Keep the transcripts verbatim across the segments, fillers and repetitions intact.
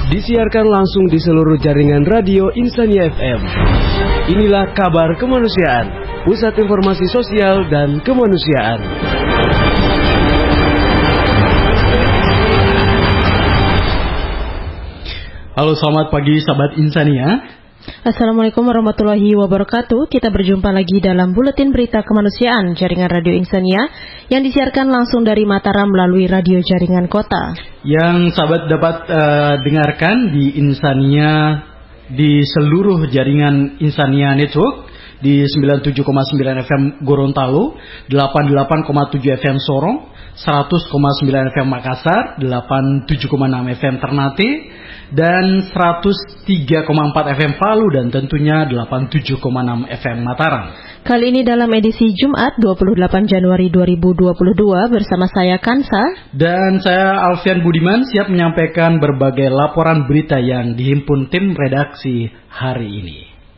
Disiarkan langsung di seluruh jaringan radio Insania F M. Inilah kabar kemanusiaan, pusat informasi sosial dan kemanusiaan. Halo, selamat pagi sahabat Insania. Assalamualaikum warahmatullahi wabarakatuh. Kita berjumpa lagi dalam buletin berita kemanusiaan jaringan Radio Insania yang disiarkan langsung dari Mataram melalui radio jaringan kota. Yang sahabat dapat uh, dengarkan di Insania di seluruh jaringan Insania Network di sembilan puluh tujuh koma sembilan F M Gorontalo, delapan puluh delapan koma tujuh F M Sorong, seratus koma sembilan F M Makassar, delapan puluh tujuh koma enam F M Ternate, dan seratus tiga koma empat F M Palu, dan tentunya delapan puluh tujuh koma enam F M Mataram. Kali ini dalam edisi Jumat dua puluh delapan Januari dua ribu dua puluh dua bersama saya Kansa dan saya Alfian Budiman siap menyampaikan berbagai laporan berita yang dihimpun tim redaksi hari ini.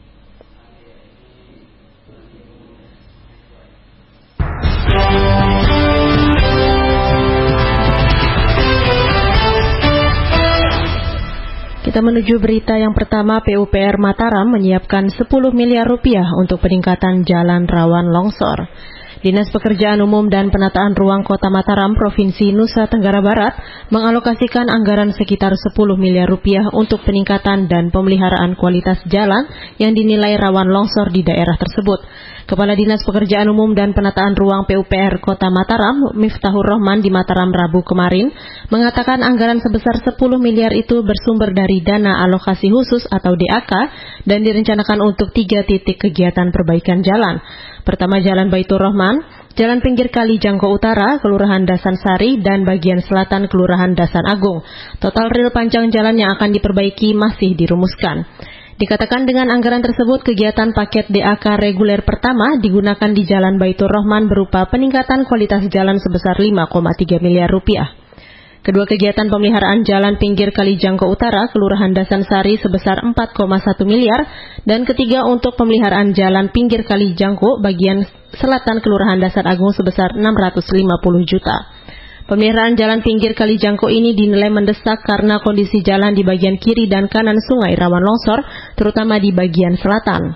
Kita menuju berita yang pertama. P U P R Mataram menyiapkan sepuluh miliar rupiah untuk peningkatan jalan rawan longsor. Dinas Pekerjaan Umum dan Penataan Ruang Kota Mataram, Provinsi Nusa Tenggara Barat, mengalokasikan anggaran sekitar sepuluh miliar rupiah untuk peningkatan dan pemeliharaan kualitas jalan yang dinilai rawan longsor di daerah tersebut. Kepala Dinas Pekerjaan Umum dan Penataan Ruang P U P R Kota Mataram, Miftahur Rahman, di Mataram Rabu kemarin, mengatakan anggaran sebesar sepuluh miliar itu bersumber dari dana alokasi khusus atau D A K dan direncanakan untuk tiga titik kegiatan perbaikan jalan. Pertama, Jalan Baitur Rahman, Jalan Pinggir Kali Jangko Utara, Kelurahan Dasan Sari, dan bagian selatan Kelurahan Dasan Agung. Total rel panjang jalan yang akan diperbaiki masih dirumuskan. Dikatakan dengan anggaran tersebut, kegiatan paket D A K reguler pertama digunakan di Jalan Baitur Rahman berupa peningkatan kualitas jalan sebesar lima koma tiga miliar rupiah. Kedua kegiatan pemeliharaan Jalan Pinggir Kali Jangko Utara, Kelurahan Dasan Sari sebesar empat koma satu miliar, dan ketiga untuk pemeliharaan Jalan Pinggir Kali Jangko bagian selatan Kelurahan Dasan Agung sebesar enam ratus lima puluh juta. Pemeliharaan Jalan Pinggir Kali Jangko ini dinilai mendesak karena kondisi jalan di bagian kiri dan kanan sungai rawan longsor, terutama di bagian selatan.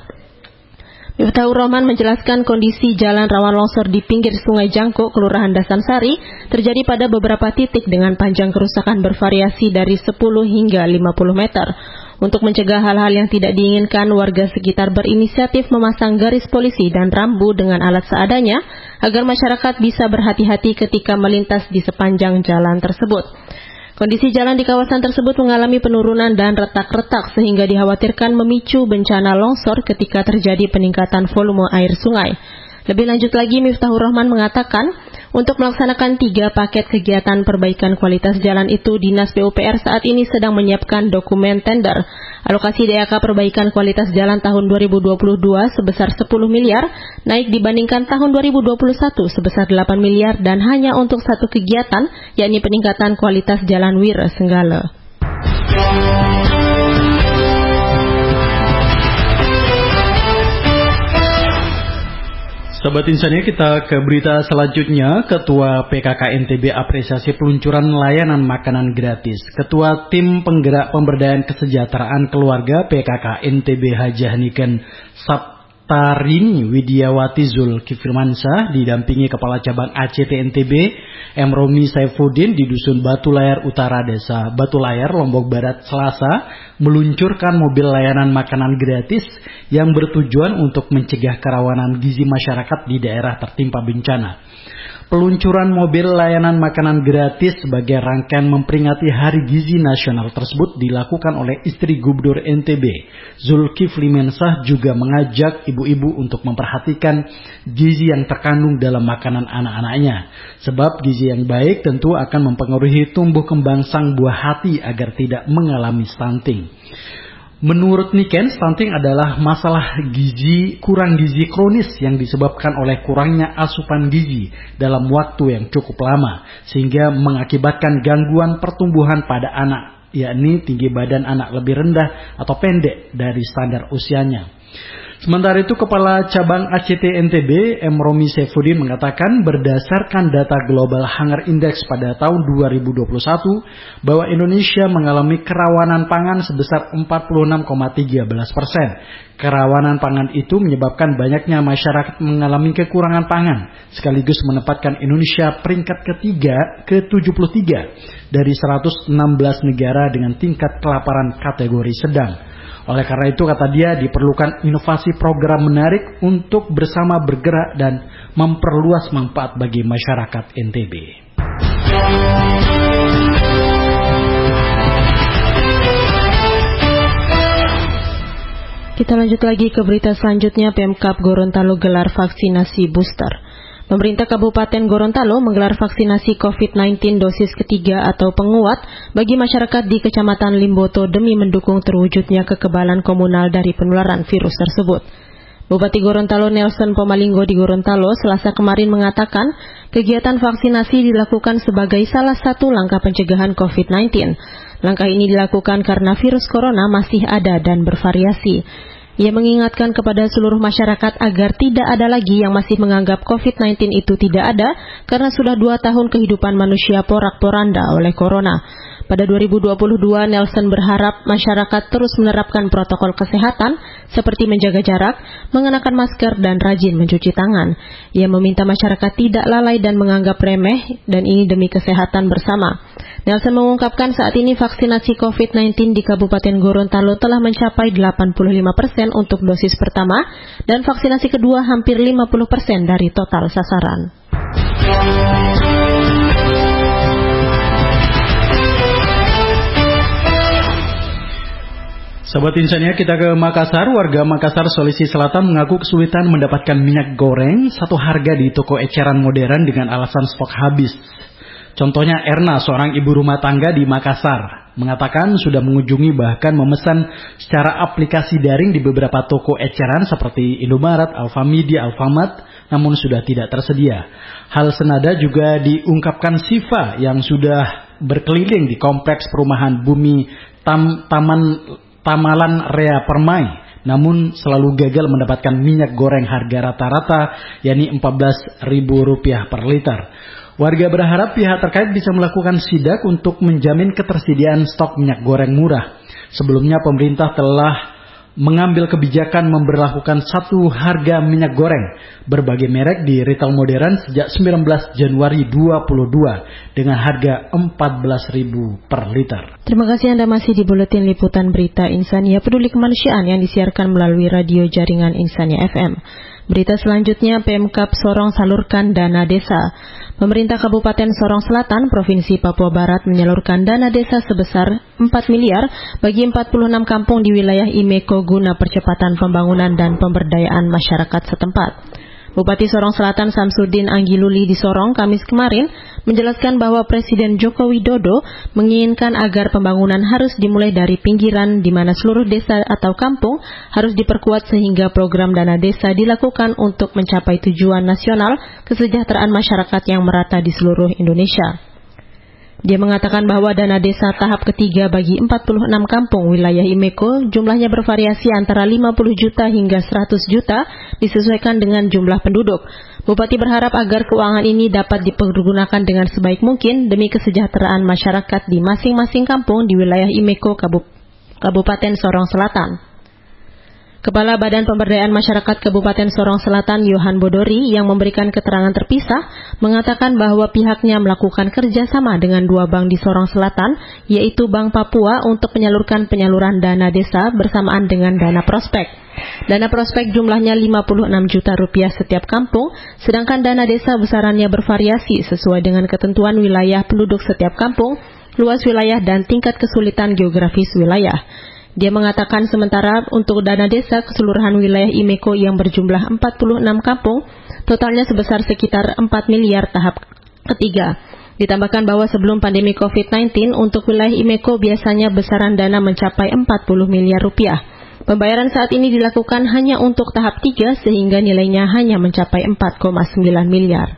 Miftahur Rahman menjelaskan kondisi jalan rawan longsor di pinggir Sungai Jangko, Kelurahan Dasan Sari, terjadi pada beberapa titik dengan panjang kerusakan bervariasi dari sepuluh hingga lima puluh meter. Untuk mencegah hal-hal yang tidak diinginkan, warga sekitar berinisiatif memasang garis polisi dan rambu dengan alat seadanya agar masyarakat bisa berhati-hati ketika melintas di sepanjang jalan tersebut. Kondisi jalan di kawasan tersebut mengalami penurunan dan retak-retak sehingga dikhawatirkan memicu bencana longsor ketika terjadi peningkatan volume air sungai. Lebih lanjut lagi, Miftahur Rahman mengatakan, untuk melaksanakan tiga paket kegiatan perbaikan kualitas jalan itu, Dinas P U P R saat ini sedang menyiapkan dokumen tender. Alokasi D A K perbaikan kualitas jalan tahun dua ribu dua puluh dua sebesar sepuluh miliar, naik dibandingkan tahun dua ribu dua puluh satu sebesar delapan miliar dan hanya untuk satu kegiatan, yakni peningkatan kualitas jalan Wira Senggala. Sahabat Insania, kita ke berita selanjutnya. Ketua P K K N T B apresiasi peluncuran layanan makanan gratis. Ketua Tim Penggerak Pemberdayaan Kesejahteraan Keluarga P K K N T B Haji Haniken Saptarini Widiawati Zulkifirmansyah didampingi Kepala Cabang A C T N T B M Romi Saifuddin di Dusun Batu Layar Utara, Desa Batu Layar, Lombok Barat, Selasa, meluncurkan mobil layanan makanan gratis yang bertujuan untuk mencegah kerawanan gizi masyarakat di daerah tertimpa bencana. Peluncuran mobil layanan makanan gratis sebagai rangkaian memperingati Hari Gizi Nasional tersebut dilakukan oleh istri Gubernur N T B, Zulkifli Mensah, juga mengajak ibu-ibu untuk memperhatikan gizi yang terkandung dalam makanan anak-anaknya. Sebab gizi yang baik tentu akan mempengaruhi tumbuh kembang sang buah hati agar tidak mengalami stunting. Menurut Niken, stunting adalah masalah gizi, kurang gizi kronis yang disebabkan oleh kurangnya asupan gizi dalam waktu yang cukup lama, sehingga mengakibatkan gangguan pertumbuhan pada anak, yakni tinggi badan anak lebih rendah atau pendek dari standar usianya. Sementara itu, Kepala Cabang A C T N T B, M. Romi Saifuddin mengatakan berdasarkan data Global Hunger Index pada tahun dua ribu dua puluh satu bahwa Indonesia mengalami kerawanan pangan sebesar empat puluh enam koma satu tiga persen. Kerawanan pangan itu menyebabkan banyaknya masyarakat mengalami kekurangan pangan, sekaligus menempatkan Indonesia peringkat ketiga ke tujuh puluh tiga dari seratus enam belas negara dengan tingkat kelaparan kategori sedang. Oleh karena itu, kata dia, diperlukan inovasi program menarik untuk bersama bergerak dan memperluas manfaat bagi masyarakat N T B. Kita lanjut lagi ke berita selanjutnya. Pemkab Gorontalo gelar vaksinasi booster. Pemerintah Kabupaten Gorontalo menggelar vaksinasi covid sembilan belas dosis ketiga atau penguat bagi masyarakat di Kecamatan Limboto demi mendukung terwujudnya kekebalan komunal dari penularan virus tersebut. Bupati Gorontalo Nelson Pomalinggo di Gorontalo Selasa kemarin mengatakan kegiatan vaksinasi dilakukan sebagai salah satu langkah pencegahan covid sembilan belas. Langkah ini dilakukan karena virus corona masih ada dan bervariasi. Ia mengingatkan kepada seluruh masyarakat agar tidak ada lagi yang masih menganggap covid sembilan belas itu tidak ada karena sudah dua tahun kehidupan manusia porak-poranda oleh corona. Pada dua ribu dua puluh dua, Nelson berharap masyarakat terus menerapkan protokol kesehatan seperti menjaga jarak, mengenakan masker, dan rajin mencuci tangan. Ia meminta masyarakat tidak lalai dan menganggap remeh, dan ini demi kesehatan bersama. Nelson mengungkapkan saat ini vaksinasi covid sembilan belas di Kabupaten Gorontalo telah mencapai delapan puluh lima persen untuk dosis pertama, dan vaksinasi kedua hampir lima puluh persen dari total sasaran. Sahabat Insania, kita ke Makassar. Warga Makassar, Sulawesi Selatan mengaku kesulitan mendapatkan minyak goreng satu harga di toko eceran modern dengan alasan stok habis. Contohnya Erna, seorang ibu rumah tangga di Makassar, mengatakan sudah mengunjungi bahkan memesan secara aplikasi daring di beberapa toko eceran seperti Indomaret, Alfamedia, Alfamart, namun sudah tidak tersedia. Hal senada juga diungkapkan Siva yang sudah berkeliling di kompleks perumahan Bumi Tam, Taman Tamalan Rea Permai, namun selalu gagal mendapatkan minyak goreng harga rata-rata, yakni empat belas ribu rupiah per liter. Warga berharap pihak terkait bisa melakukan sidak untuk menjamin ketersediaan stok minyak goreng murah. Sebelumnya pemerintah telah mengambil kebijakan memberlakukan satu harga minyak goreng berbagai merek di retail modern sejak sembilan belas Januari dua ribu dua puluh dua dengan harga empat belas ribu per liter. Terima kasih Anda masih di Buletin Liputan Berita Insania Peduli Kemanusiaan yang disiarkan melalui radio jaringan Insania F M. Berita selanjutnya, Pemkab Sorong salurkan dana desa. Pemerintah Kabupaten Sorong Selatan, Provinsi Papua Barat menyalurkan dana desa sebesar empat miliar bagi empat puluh enam kampung di wilayah Imeko guna percepatan pembangunan dan pemberdayaan masyarakat setempat. Bupati Sorong Selatan Samsudin Anggiluli di Sorong Kamis kemarin menjelaskan bahwa Presiden Joko Widodo menginginkan agar pembangunan harus dimulai dari pinggiran di mana seluruh desa atau kampung harus diperkuat sehingga program dana desa dilakukan untuk mencapai tujuan nasional kesejahteraan masyarakat yang merata di seluruh Indonesia. Dia mengatakan bahwa dana desa tahap ketiga bagi empat puluh enam kampung wilayah Imeko jumlahnya bervariasi antara lima puluh juta hingga seratus juta disesuaikan dengan jumlah penduduk. Bupati berharap agar keuangan ini dapat dipergunakan dengan sebaik mungkin demi kesejahteraan masyarakat di masing-masing kampung di wilayah Imeko Kabupaten Sorong Selatan. Kepala Badan Pemberdayaan Masyarakat Kabupaten Sorong Selatan Yohan Bodori yang memberikan keterangan terpisah mengatakan bahwa pihaknya melakukan kerjasama dengan dua bank di Sorong Selatan, yaitu Bank Papua untuk menyalurkan penyaluran dana desa bersamaan dengan dana prospek. Dana prospek jumlahnya lima puluh enam juta rupiah setiap kampung, sedangkan dana desa besarannya bervariasi sesuai dengan ketentuan wilayah penduduk setiap kampung, luas wilayah dan tingkat kesulitan geografis wilayah. Dia mengatakan sementara untuk dana desa keseluruhan wilayah Imeko yang berjumlah empat puluh enam kampung, totalnya sebesar sekitar empat miliar tahap ketiga. Ditambahkan bahwa sebelum pandemi covid sembilan belas untuk wilayah Imeko biasanya besaran dana mencapai empat puluh miliar rupiah. Pembayaran saat ini dilakukan hanya untuk tahap tiga sehingga nilainya hanya mencapai empat koma sembilan miliar.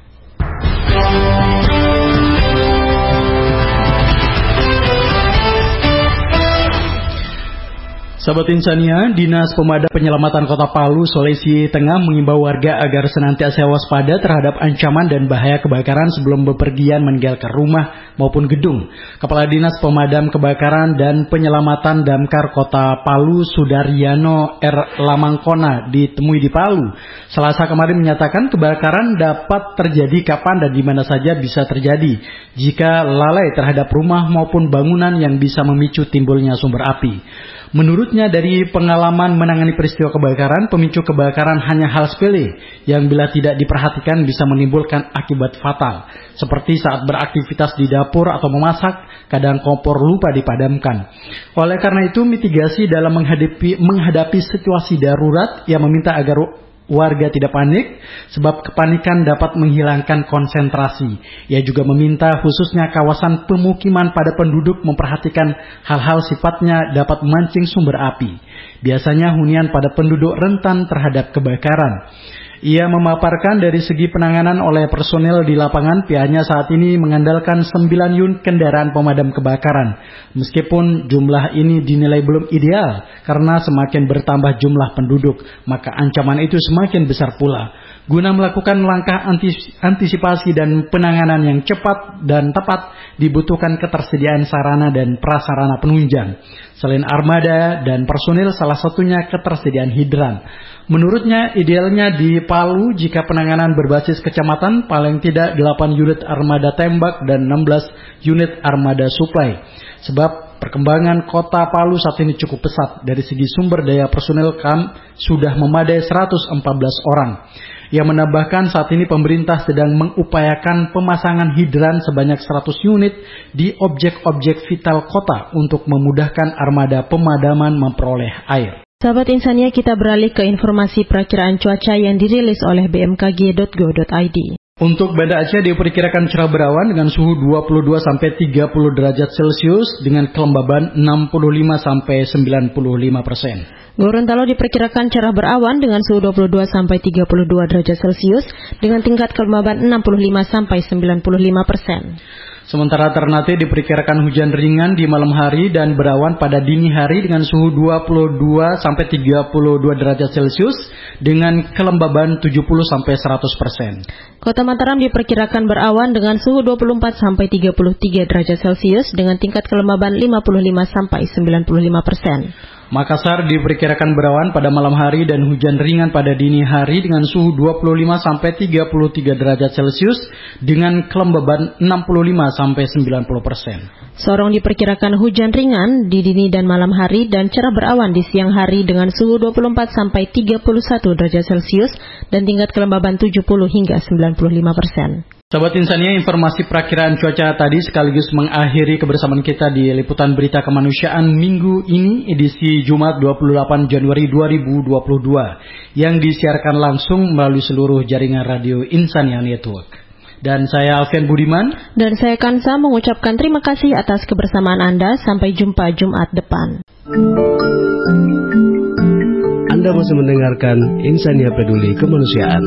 Sahabat Insania, Dinas Pemadam Penyelamatan Kota Palu, Sulawesi Tengah mengimbau warga agar senantiasa waspada terhadap ancaman dan bahaya kebakaran sebelum bepergian meninggalkan rumah maupun gedung. Kepala Dinas Pemadam Kebakaran dan Penyelamatan Damkar Kota Palu, Sudaryano R. Lamangkona, ditemui di Palu Selasa kemarin menyatakan kebakaran dapat terjadi kapan dan di mana saja bisa terjadi jika lalai terhadap rumah maupun bangunan yang bisa memicu timbulnya sumber api. Menurutnya dari pengalaman menangani peristiwa kebakaran, pemicu kebakaran hanya hal sepele yang bila tidak diperhatikan bisa menimbulkan akibat fatal. Seperti saat beraktivitas di dapur atau memasak, kadang kompor lupa dipadamkan. Oleh karena itu, mitigasi dalam menghadapi, menghadapi situasi darurat yang meminta agar warga tidak panik, sebab kepanikan dapat menghilangkan konsentrasi. Ia juga meminta khususnya kawasan pemukiman pada penduduk memperhatikan hal-hal sifatnya dapat memancing sumber api. Biasanya hunian pada penduduk rentan terhadap kebakaran. Ia memaparkan dari segi penanganan oleh personel di lapangan, pihaknya saat ini mengandalkan sembilan unit kendaraan pemadam kebakaran. Meskipun jumlah ini dinilai belum ideal, karena semakin bertambah jumlah penduduk, maka ancaman itu semakin besar pula. Guna melakukan langkah antisipasi dan penanganan yang cepat dan tepat, dibutuhkan ketersediaan sarana dan prasarana penunjang. Selain armada dan personil, salah satunya ketersediaan hidran. Menurutnya, idealnya di Palu jika penanganan berbasis kecamatan paling tidak delapan unit armada tembak dan enam belas unit armada suplai. Sebab perkembangan kota Palu saat ini cukup pesat. Dari segi sumber daya personel kam sudah memadai seratus empat belas orang. Ia menambahkan saat ini pemerintah sedang mengupayakan pemasangan hidran sebanyak seratus unit di objek-objek vital kota untuk memudahkan armada pemadaman memperoleh air. Sahabat Insania, kita beralih ke informasi perakiraan cuaca yang dirilis oleh b m k g dot go dot i d. Untuk Banda Aceh diperkirakan cerah berawan dengan suhu dua puluh dua sampai tiga puluh derajat Celcius dengan kelembaban enam puluh lima sampai sembilan puluh lima persen. Gorontalo diperkirakan cerah berawan dengan suhu dua puluh dua sampai tiga puluh dua derajat Celcius dengan tingkat kelembaban enam puluh lima sampai sembilan puluh lima persen. Sementara Ternate diperkirakan hujan ringan di malam hari dan berawan pada dini hari dengan suhu dua puluh dua sampai tiga puluh dua derajat Celcius dengan kelembaban tujuh puluh sampai seratus persen. Kota Mataram diperkirakan berawan dengan suhu dua puluh empat sampai tiga puluh tiga derajat Celcius dengan tingkat kelembaban lima puluh lima sampai sembilan puluh lima persen. Makassar diperkirakan berawan pada malam hari dan hujan ringan pada dini hari dengan suhu dua puluh lima sampai tiga puluh tiga derajat Celcius dengan kelembaban enam puluh lima sampai sembilan puluh persen. Sorong diperkirakan hujan ringan di dini dan malam hari dan cerah berawan di siang hari dengan suhu dua puluh empat sampai tiga puluh satu derajat Celcius dan tingkat kelembaban tujuh puluh hingga sembilan puluh lima persen. Sahabat Insania, informasi perakiraan cuaca tadi sekaligus mengakhiri kebersamaan kita di Liputan Berita Kemanusiaan minggu ini edisi Jumat dua puluh delapan Januari dua ribu dua puluh dua yang disiarkan langsung melalui seluruh jaringan radio Insania Network. Dan saya Alfian Budiman dan saya Kansa mengucapkan terima kasih atas kebersamaan Anda. Sampai jumpa Jumat depan. Anda masih mendengarkan Insania Peduli Kemanusiaan.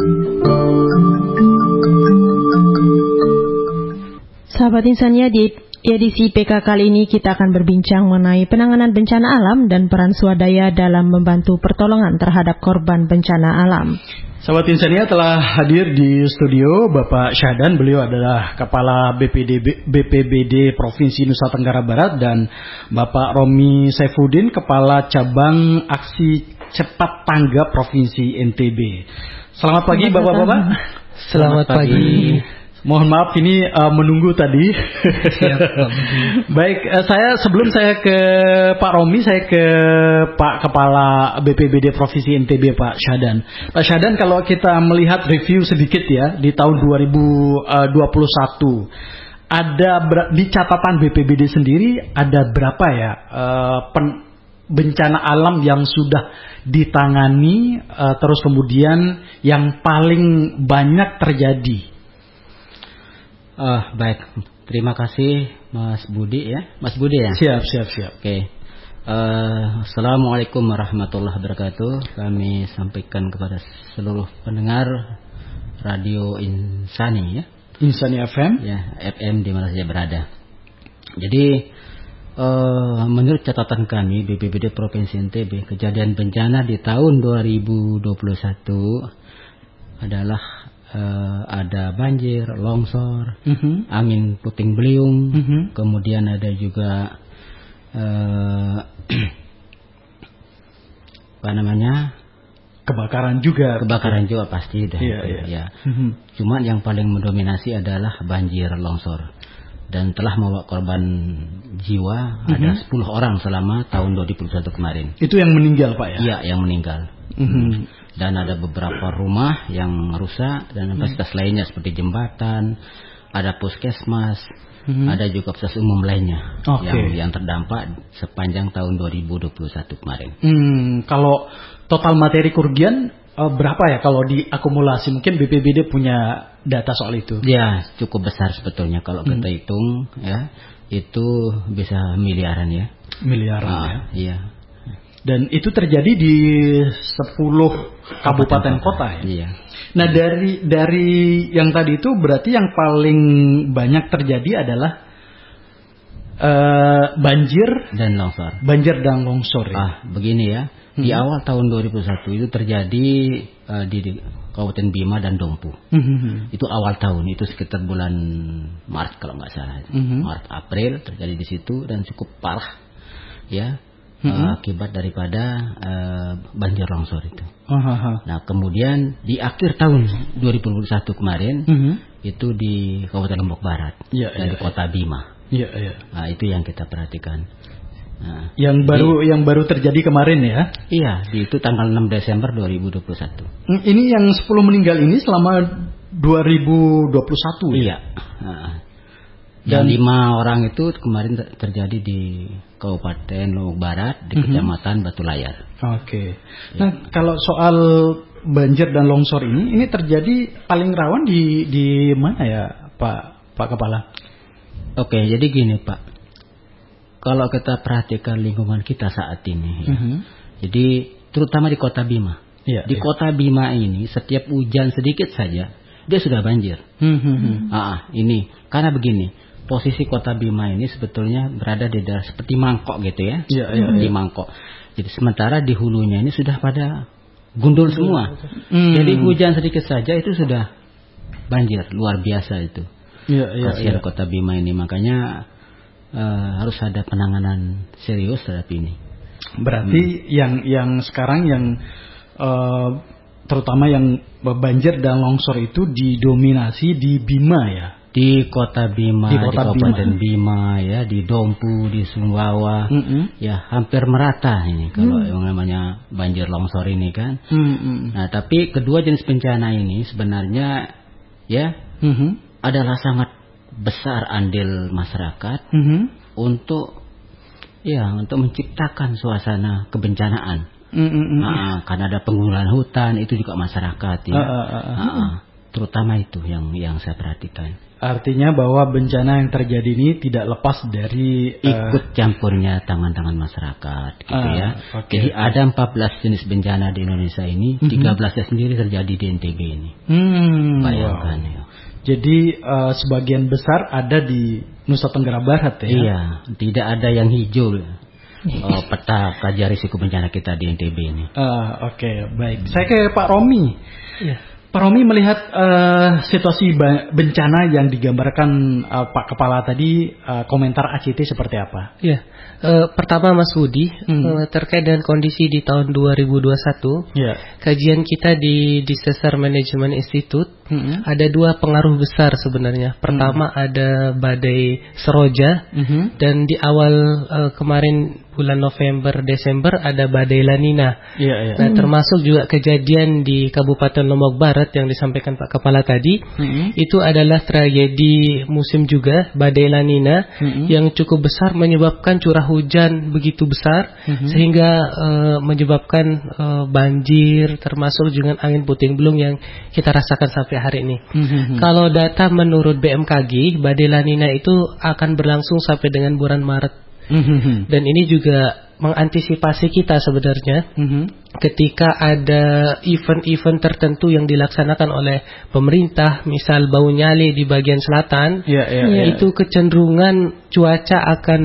Sahabat Insania, di edisi P K kali ini kita akan berbincang mengenai penanganan bencana alam dan peran swadaya dalam membantu pertolongan terhadap korban bencana alam. Sahabat Insania, telah hadir di studio Bapak Syahdan, beliau adalah Kepala B P D, B P B D Provinsi Nusa Tenggara Barat, dan Bapak Romi Saifuddin, Kepala Cabang Aksi Cepat Tanggap Provinsi N T B. Selamat pagi Bapak-Bapak. Selamat pagi. Mohon maaf ini uh, menunggu tadi. Siap, Baik, uh, saya sebelum saya ke Pak Romi, saya ke Pak Kepala B P B D Provinsi N T B, Pak Syahdan. Pak Syahdan, kalau kita melihat review sedikit ya di tahun dua ribu dua puluh satu, ada ber- di catatan B P B D sendiri ada berapa ya uh, pen- bencana alam yang sudah ditangani, uh, terus kemudian yang paling banyak terjadi? Uh, baik, terima kasih Mas Budi ya, Mas Budi ya. Siap, siap, siap. Oke. Okay. Uh, Assalamualaikum warahmatullahi wabarakatuh. Kami sampaikan kepada seluruh pendengar Radio Insani ya. Insani F M. Ya, F M di mana saja berada. Jadi Uh, menurut catatan kami B P B D Provinsi N T B, kejadian bencana di tahun dua ribu dua puluh satu adalah uh, ada banjir, longsor, uh-huh. angin puting beliung, uh-huh. kemudian ada juga uh, apa namanya kebakaran juga. Kebakaran juga pasti dah. Iya, iya. Ya. Uh-huh. Cuma yang paling mendominasi adalah banjir, longsor. Dan telah membawa korban jiwa, mm-hmm. ada sepuluh orang selama tahun dua ribu dua puluh satu kemarin. Itu yang meninggal, Pak ya? Iya, yang meninggal. Mm-hmm. Dan ada beberapa rumah yang rusak dan fasilitas mm-hmm. lainnya seperti jembatan, ada puskesmas, mm-hmm. ada juga fasilitas umum lainnya okay. yang yang terdampak sepanjang tahun dua ribu dua puluh satu kemarin. Hmm, kalau total materi kerugian uh, berapa ya kalau diakumulasi? Mungkin B P B D punya data soal itu. Ya, cukup besar sebetulnya kalau hmm. kita hitung ya. Itu bisa miliaran ya. Miliaran ah, ya. Iya. Dan itu terjadi di sepuluh kabupaten kota ya. Iya. Nah, dari dari yang tadi itu berarti yang paling banyak terjadi adalah uh, banjir dan longsor. Banjir dan longsor ya. Ah, begini ya. Di hmm. awal tahun dua ribu satu itu terjadi uh, di, di Kabupaten Bima dan Dompu. Hmm. Itu awal tahun, itu sekitar bulan Maret kalau nggak salah. Hmm. Maret April terjadi di situ dan cukup parah ya. Hmm. Uh, akibat daripada uh, banjir longsor itu. Uh-huh. Nah, kemudian di akhir tahun dua ribu dua puluh satu kemarin hmm. itu di Kabupaten Lombok Barat ya, dan ya, di Kota ya. Bima. Iya, iya. Nah, itu yang kita perhatikan. Nah, yang baru di, yang baru terjadi kemarin ya? Iya, di itu tanggal enam Desember dua ribu dua puluh satu. Ini yang sepuluh meninggal ini selama dua ribu dua puluh satu ya? Iya. Nah, dan lima orang itu kemarin terjadi di Kabupaten Lombok Barat di mm-hmm. Kecamatan Batu Layar. Oke. Okay. Nah, ya. Kalau soal banjir dan longsor ini, ini terjadi paling rawan di di mana ya, Pak Pak Kepala? Oke, jadi gini Pak. Kalau kita perhatikan lingkungan kita saat ini, ya, mm-hmm. jadi terutama di Kota Bima, ya, di ya. Kota Bima ini setiap hujan sedikit saja dia sudah banjir. Mm-hmm. Ah, ini karena begini, posisi Kota Bima ini sebetulnya berada di daerah seperti mangkok gitu ya, ya, ya di ya. mangkok. Jadi sementara di hulunya ini sudah pada gundul semua. Mm. Jadi hujan sedikit saja itu sudah banjir, luar biasa itu. Ya, ya, Kasihan ya. Kota Bima ini, makanya Uh, harus ada penanganan serius terhadap ini. Berarti hmm. yang yang sekarang yang uh, terutama yang banjir dan longsor itu didominasi di Bima ya. Di Kota Bima, di, kota di Kabupaten Bima. Bima ya, di Dompu, di Sumbawa, mm-hmm. ya hampir merata ini kalau mm. yang namanya banjir longsor ini kan. Mm-hmm. Nah, tapi kedua jenis bencana ini sebenarnya ya mm-hmm. adalah sangat besar andil masyarakat mm-hmm. untuk ya untuk menciptakan suasana kebencanaan. Mm-hmm. Nah, karena ada penggunaan hutan itu juga masyarakat ya. Uh, uh, uh, uh. Nah, terutama itu yang yang saya perhatikan. Artinya bahwa bencana yang terjadi ini tidak lepas dari uh, ikut campurnya tangan-tangan masyarakat gitu uh, ya. Okay. Jadi ada empat belas jenis bencana di Indonesia ini, mm-hmm. tiga belasnya sendiri terjadi di N T B ini. Mm, Bayangkan wow. ya. Jadi uh, sebagian besar ada di Nusa Tenggara Barat ya? Iya, tidak ada yang hijau uh, peta kajian risiko bencana kita di N T B ini. Uh, Oke, okay, baik. Saya ke Pak Romi. Iya. Pak Romi melihat uh, situasi bencana yang digambarkan uh, Pak Kepala tadi, uh, komentar A C T seperti apa? Ya, uh, pertama Mas Budi, hmm. uh, terkait dengan kondisi di tahun dua ribu dua puluh satu, ya. Kajian kita di Disaster Management Institute, hmm. ada dua pengaruh besar sebenarnya. Pertama hmm. ada badai Seroja, hmm. dan di awal uh, kemarin bulan November Desember ada badai La Nina. Ya, ya. Nah, termasuk juga kejadian di Kabupaten Lombok Barat yang disampaikan Pak Kepala tadi, mm-hmm. itu adalah tragedi musim juga, badai La Nina, mm-hmm. yang cukup besar menyebabkan curah hujan begitu besar, mm-hmm. sehingga uh, menyebabkan uh, banjir, termasuk juga angin puting beliung yang kita rasakan sampai hari ini. Mm-hmm. Kalau data menurut B M K G, badai La Nina itu akan berlangsung sampai dengan bulan Maret. Mm-hmm. Dan ini juga mengantisipasi kita sebenarnya mm-hmm. ketika ada event-event tertentu yang dilaksanakan oleh pemerintah, misal Bau Nyali di bagian selatan, yeah, yeah, yeah. itu kecenderungan cuaca akan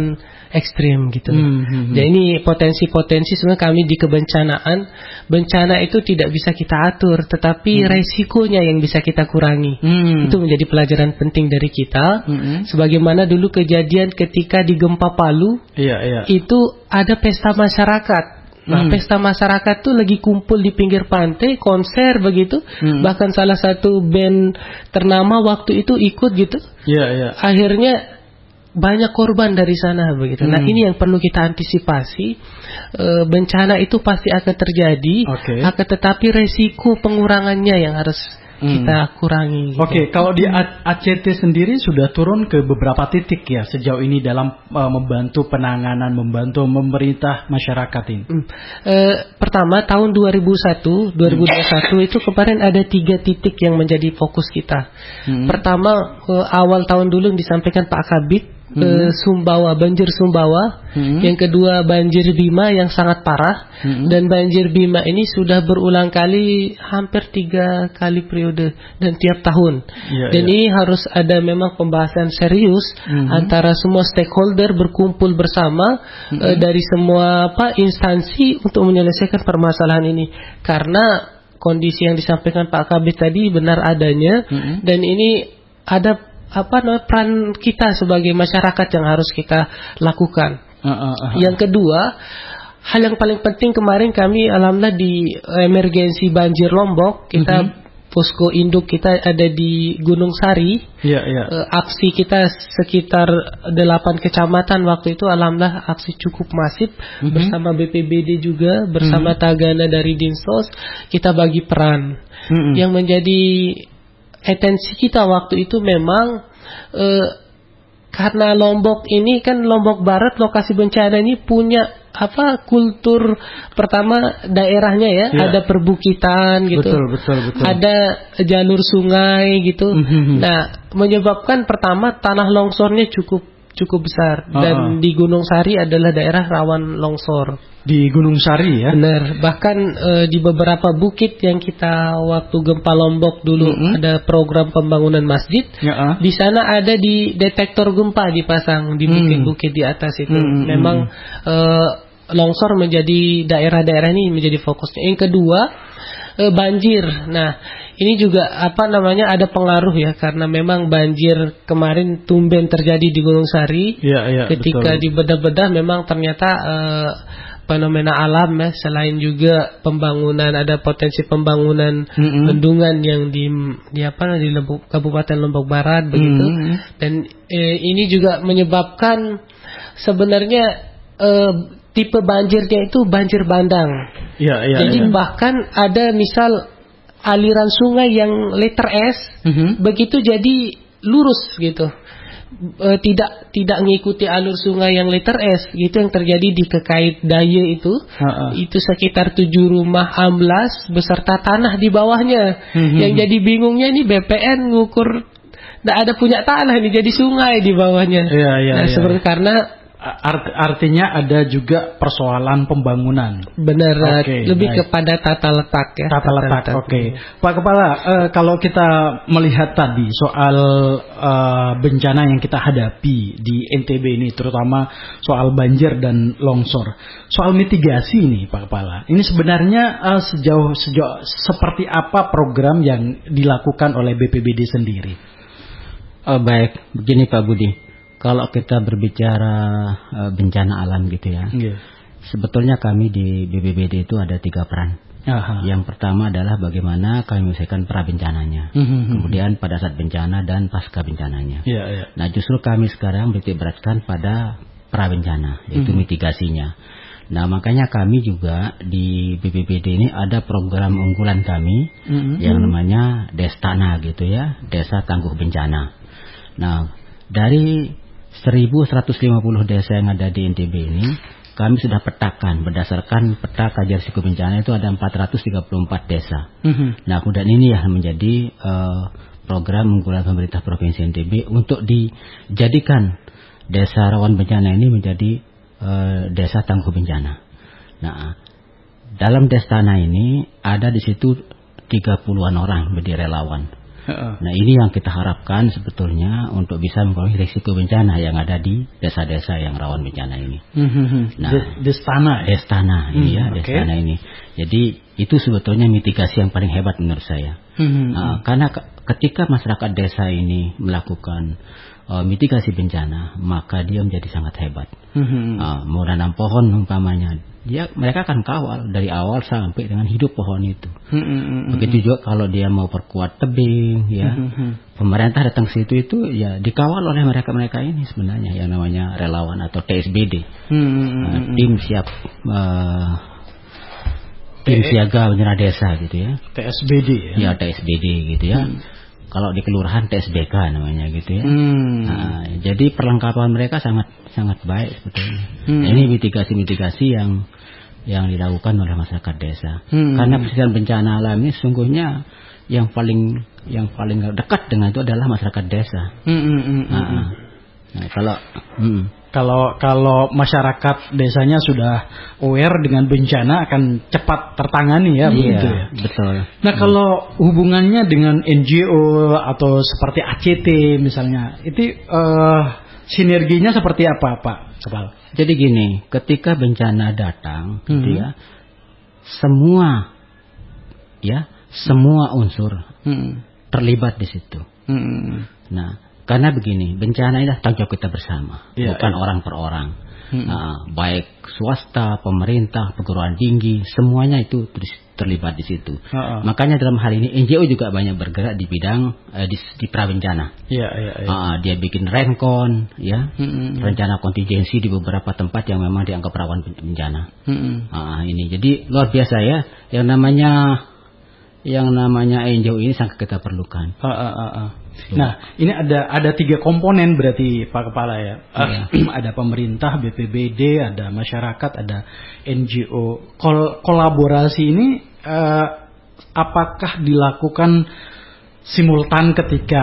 ekstrim gitu. Mm-hmm. Jadi ini potensi-potensi sebenarnya kami di kebencanaan. Bencana itu tidak bisa kita atur, tetapi mm-hmm. resikonya yang bisa kita kurangi. Mm-hmm. Itu menjadi pelajaran penting dari kita. Mm-hmm. Sebagaimana dulu kejadian ketika di gempa Palu, yeah, yeah. itu ada pesta masyarakat. Nah, hmm. pesta masyarakat tuh lagi kumpul di pinggir pantai, konser begitu. Hmm. Bahkan salah satu band ternama waktu itu ikut gitu. Yeah, yeah. Akhirnya banyak korban dari sana begitu. Hmm. Nah, ini yang perlu kita antisipasi. E, bencana itu pasti akan terjadi, okay. akan tetapi resiko pengurangannya yang harus kita hmm. kurangi. Gitu. Oke, okay, kalau di A C T sendiri sudah turun ke beberapa titik ya sejauh ini dalam uh, membantu penanganan, membantu pemerintah masyarakat ini. Hmm. Uh, pertama tahun dua ribu satu, dua ribu dua puluh satu hmm. itu kemarin ada tiga titik yang menjadi fokus kita. Hmm. Pertama uh, awal tahun dulu yang disampaikan Pak Kabid. Hmm. Ke Sumbawa, banjir Sumbawa. Hmm. Yang kedua banjir Bima yang sangat parah. Hmm. Dan banjir Bima ini sudah berulang kali, hampir tiga kali periode dan tiap tahun. Ya, dan ya. Ini harus ada memang pembahasan serius hmm. antara semua stakeholder berkumpul bersama hmm. uh, dari semua apa instansi untuk menyelesaikan permasalahan ini. Karena kondisi yang disampaikan Pak Kabid tadi benar adanya hmm. dan ini ada apa namanya peran kita sebagai masyarakat yang harus kita lakukan. Uh, uh, uh. Yang kedua, hal yang paling penting kemarin kami alhamdulillah di emergensi banjir Lombok kita uh-huh. posko induk kita ada di Gunung Sari. Yeah, yeah. Uh, aksi kita sekitar delapan kecamatan waktu itu alhamdulillah aksi cukup masif uh-huh. bersama B P B D juga bersama uh-huh. Tagana dari Dinsos kita bagi peran. Uh-huh. Yang menjadi atensi kita waktu itu memang eh, karena Lombok ini kan Lombok Barat lokasi bencana ini punya apa kultur pertama daerahnya ya, ya. Ada perbukitan gitu, betul, betul, betul. Ada jalur sungai gitu. Mm-hmm. Nah menyebabkan pertama tanah longsornya cukup cukup besar uh-huh. dan di Gunung Sari adalah daerah rawan longsor. Di Gunung Sari ya? Benar. Bahkan e, di beberapa bukit yang kita waktu gempa Lombok dulu mm-hmm. ada program pembangunan masjid. Ya, di sana ada di detektor gempa dipasang di bukit-bukit di atas itu. Mm-hmm. Memang e, longsor menjadi daerah-daerah ini menjadi fokusnya. Yang kedua e, banjir. Nah ini juga apa namanya ada pengaruh ya karena memang banjir kemarin tumben terjadi di Gunung Sari. Ya, ya, ketika dibedah-bedah memang ternyata e, fenomena alam ya, selain juga pembangunan ada potensi pembangunan mm-hmm. bendungan yang di di apa di Lombok, Kabupaten Lombok Barat begitu mm-hmm. dan eh, ini juga menyebabkan sebenarnya eh, tipe banjirnya itu banjir bandang. Ya, ya, jadi ya. Bahkan ada misal aliran sungai yang letter S mm-hmm. begitu jadi lurus gitu. E, tidak tidak mengikuti alur sungai yang letter S gitu yang terjadi di Kekait Daya itu uh-uh. itu sekitar tujuh rumah amblas beserta tanah di bawahnya uh-huh. yang jadi bingungnya ini B P N ngukur tidak ada punya tanah ini jadi sungai di bawahnya. Ya, ya, nah ya, seperti ya. Karena Art, artinya ada juga persoalan pembangunan. Benar, okay, lebih baik. Kepada tata letak ya. Tata, tata letak, letak. Oke. Okay. Pak Kepala, uh, kalau kita melihat tadi soal uh, bencana yang kita hadapi di N T B ini, terutama soal banjir dan longsor, soal mitigasi ini, Pak Kepala, ini sebenarnya uh, sejauh sejauh seperti apa program yang dilakukan oleh B P B D sendiri? Oh, baik, begini Pak Budi. Kalau kita berbicara uh, bencana alam gitu ya, yeah. sebetulnya kami di B P B D itu ada tiga peran. Aha. Yang pertama adalah bagaimana kami menyelesaikan pra-bencananya, mm-hmm. kemudian pada saat bencana dan pasca bencananya. Yeah, yeah. Nah justru kami sekarang menitik beratkan pada pra-bencana, yaitu mm-hmm. mitigasinya. Nah makanya kami juga di B P B D ini ada program unggulan kami mm-hmm. yang namanya Destana gitu ya, Desa Tangguh Bencana. Nah dari seribu seratus lima puluh desa yang ada di N T B ini kami sudah petakan berdasarkan peta kajian risiko bencana itu ada empat ratus tiga puluh empat desa. Mm-hmm. Nah kemudian ini yang menjadi uh, program unggulan pemerintah Provinsi N T B untuk dijadikan desa rawan bencana ini menjadi uh, desa tangguh bencana. Nah dalam Destana ini ada di situ tiga puluhan orang menjadi relawan. Uh-uh. Nah ini yang kita harapkan sebetulnya untuk bisa mengurangi risiko bencana yang ada di desa-desa yang rawan bencana ini. Uh-huh. Nah, Destana, Destana, hmm, iya, okay. Destana ini. Jadi itu sebetulnya mitigasi yang paling hebat menurut saya. Uh-huh. Uh, karena ke- ketika masyarakat desa ini melakukan uh, mitigasi bencana, maka dia menjadi sangat hebat. Uh-huh. Uh, mau nanam pohon umpamanya, dia mereka akan kawal dari awal sampai dengan hidup pohon itu. Hmm, Begitu juga kalau dia mau perkuat tebing, ya, hmm, pemerintah datang ke situ itu ya dikawal oleh mereka-mereka ini sebenarnya yang namanya relawan atau T S B D, hmm, uh, tim siap uh, tim siaga bencana desa gitu ya. T S B D ya. Ya T S B D gitu ya. Hmm. Kalau di kelurahan T S B K namanya gitu ya. Hmm. Nah, jadi perlengkapan mereka sangat sangat baik sebetulnya. Hmm. Nah, ini mitigasi-mitigasi yang yang dilakukan oleh masyarakat desa. Hmm. Karena persediaan bencana alam ini sungguhnya yang paling yang paling dekat dengan itu adalah masyarakat desa. Hmm, hmm, hmm, nah, hmm. nah kalau hmm. kalau kalau masyarakat desanya sudah aware dengan bencana akan cepat tertangani ya, iya, begitu ya. Betul. Nah hmm. kalau hubungannya dengan N G O atau seperti A C T misalnya, itu uh, sinerginya seperti apa, Pak Kepala? Jadi gini, ketika bencana datang, hmm. gitu ya, semua, ya, semua unsur hmm. terlibat di situ. Hmm. Nah, karena begini, bencana ini tanggung jawab kita bersama, ya, bukan ya. orang per orang. Hmm. Nah, baik swasta, pemerintah, perguruan tinggi, semuanya itu terlibat di situ. Uh-uh. Makanya dalam hal ini N G O juga banyak bergerak di bidang eh, di, di prabencana. Ya, ya, ya. Uh, dia bikin renkon, ya, hmm. rencana kontingensi di beberapa tempat yang memang dianggap rawan bencana. Hmm. Uh, ini jadi luar biasa ya, yang namanya yang namanya N G O ini sangat kita perlukan. Uh, uh, uh, uh. Nah, ini ada ada tiga komponen berarti Pak Kepala ya. Uh, ada pemerintah, B P B D, ada masyarakat, ada N G O. Kol- kolaborasi ini uh, apakah dilakukan simultan ketika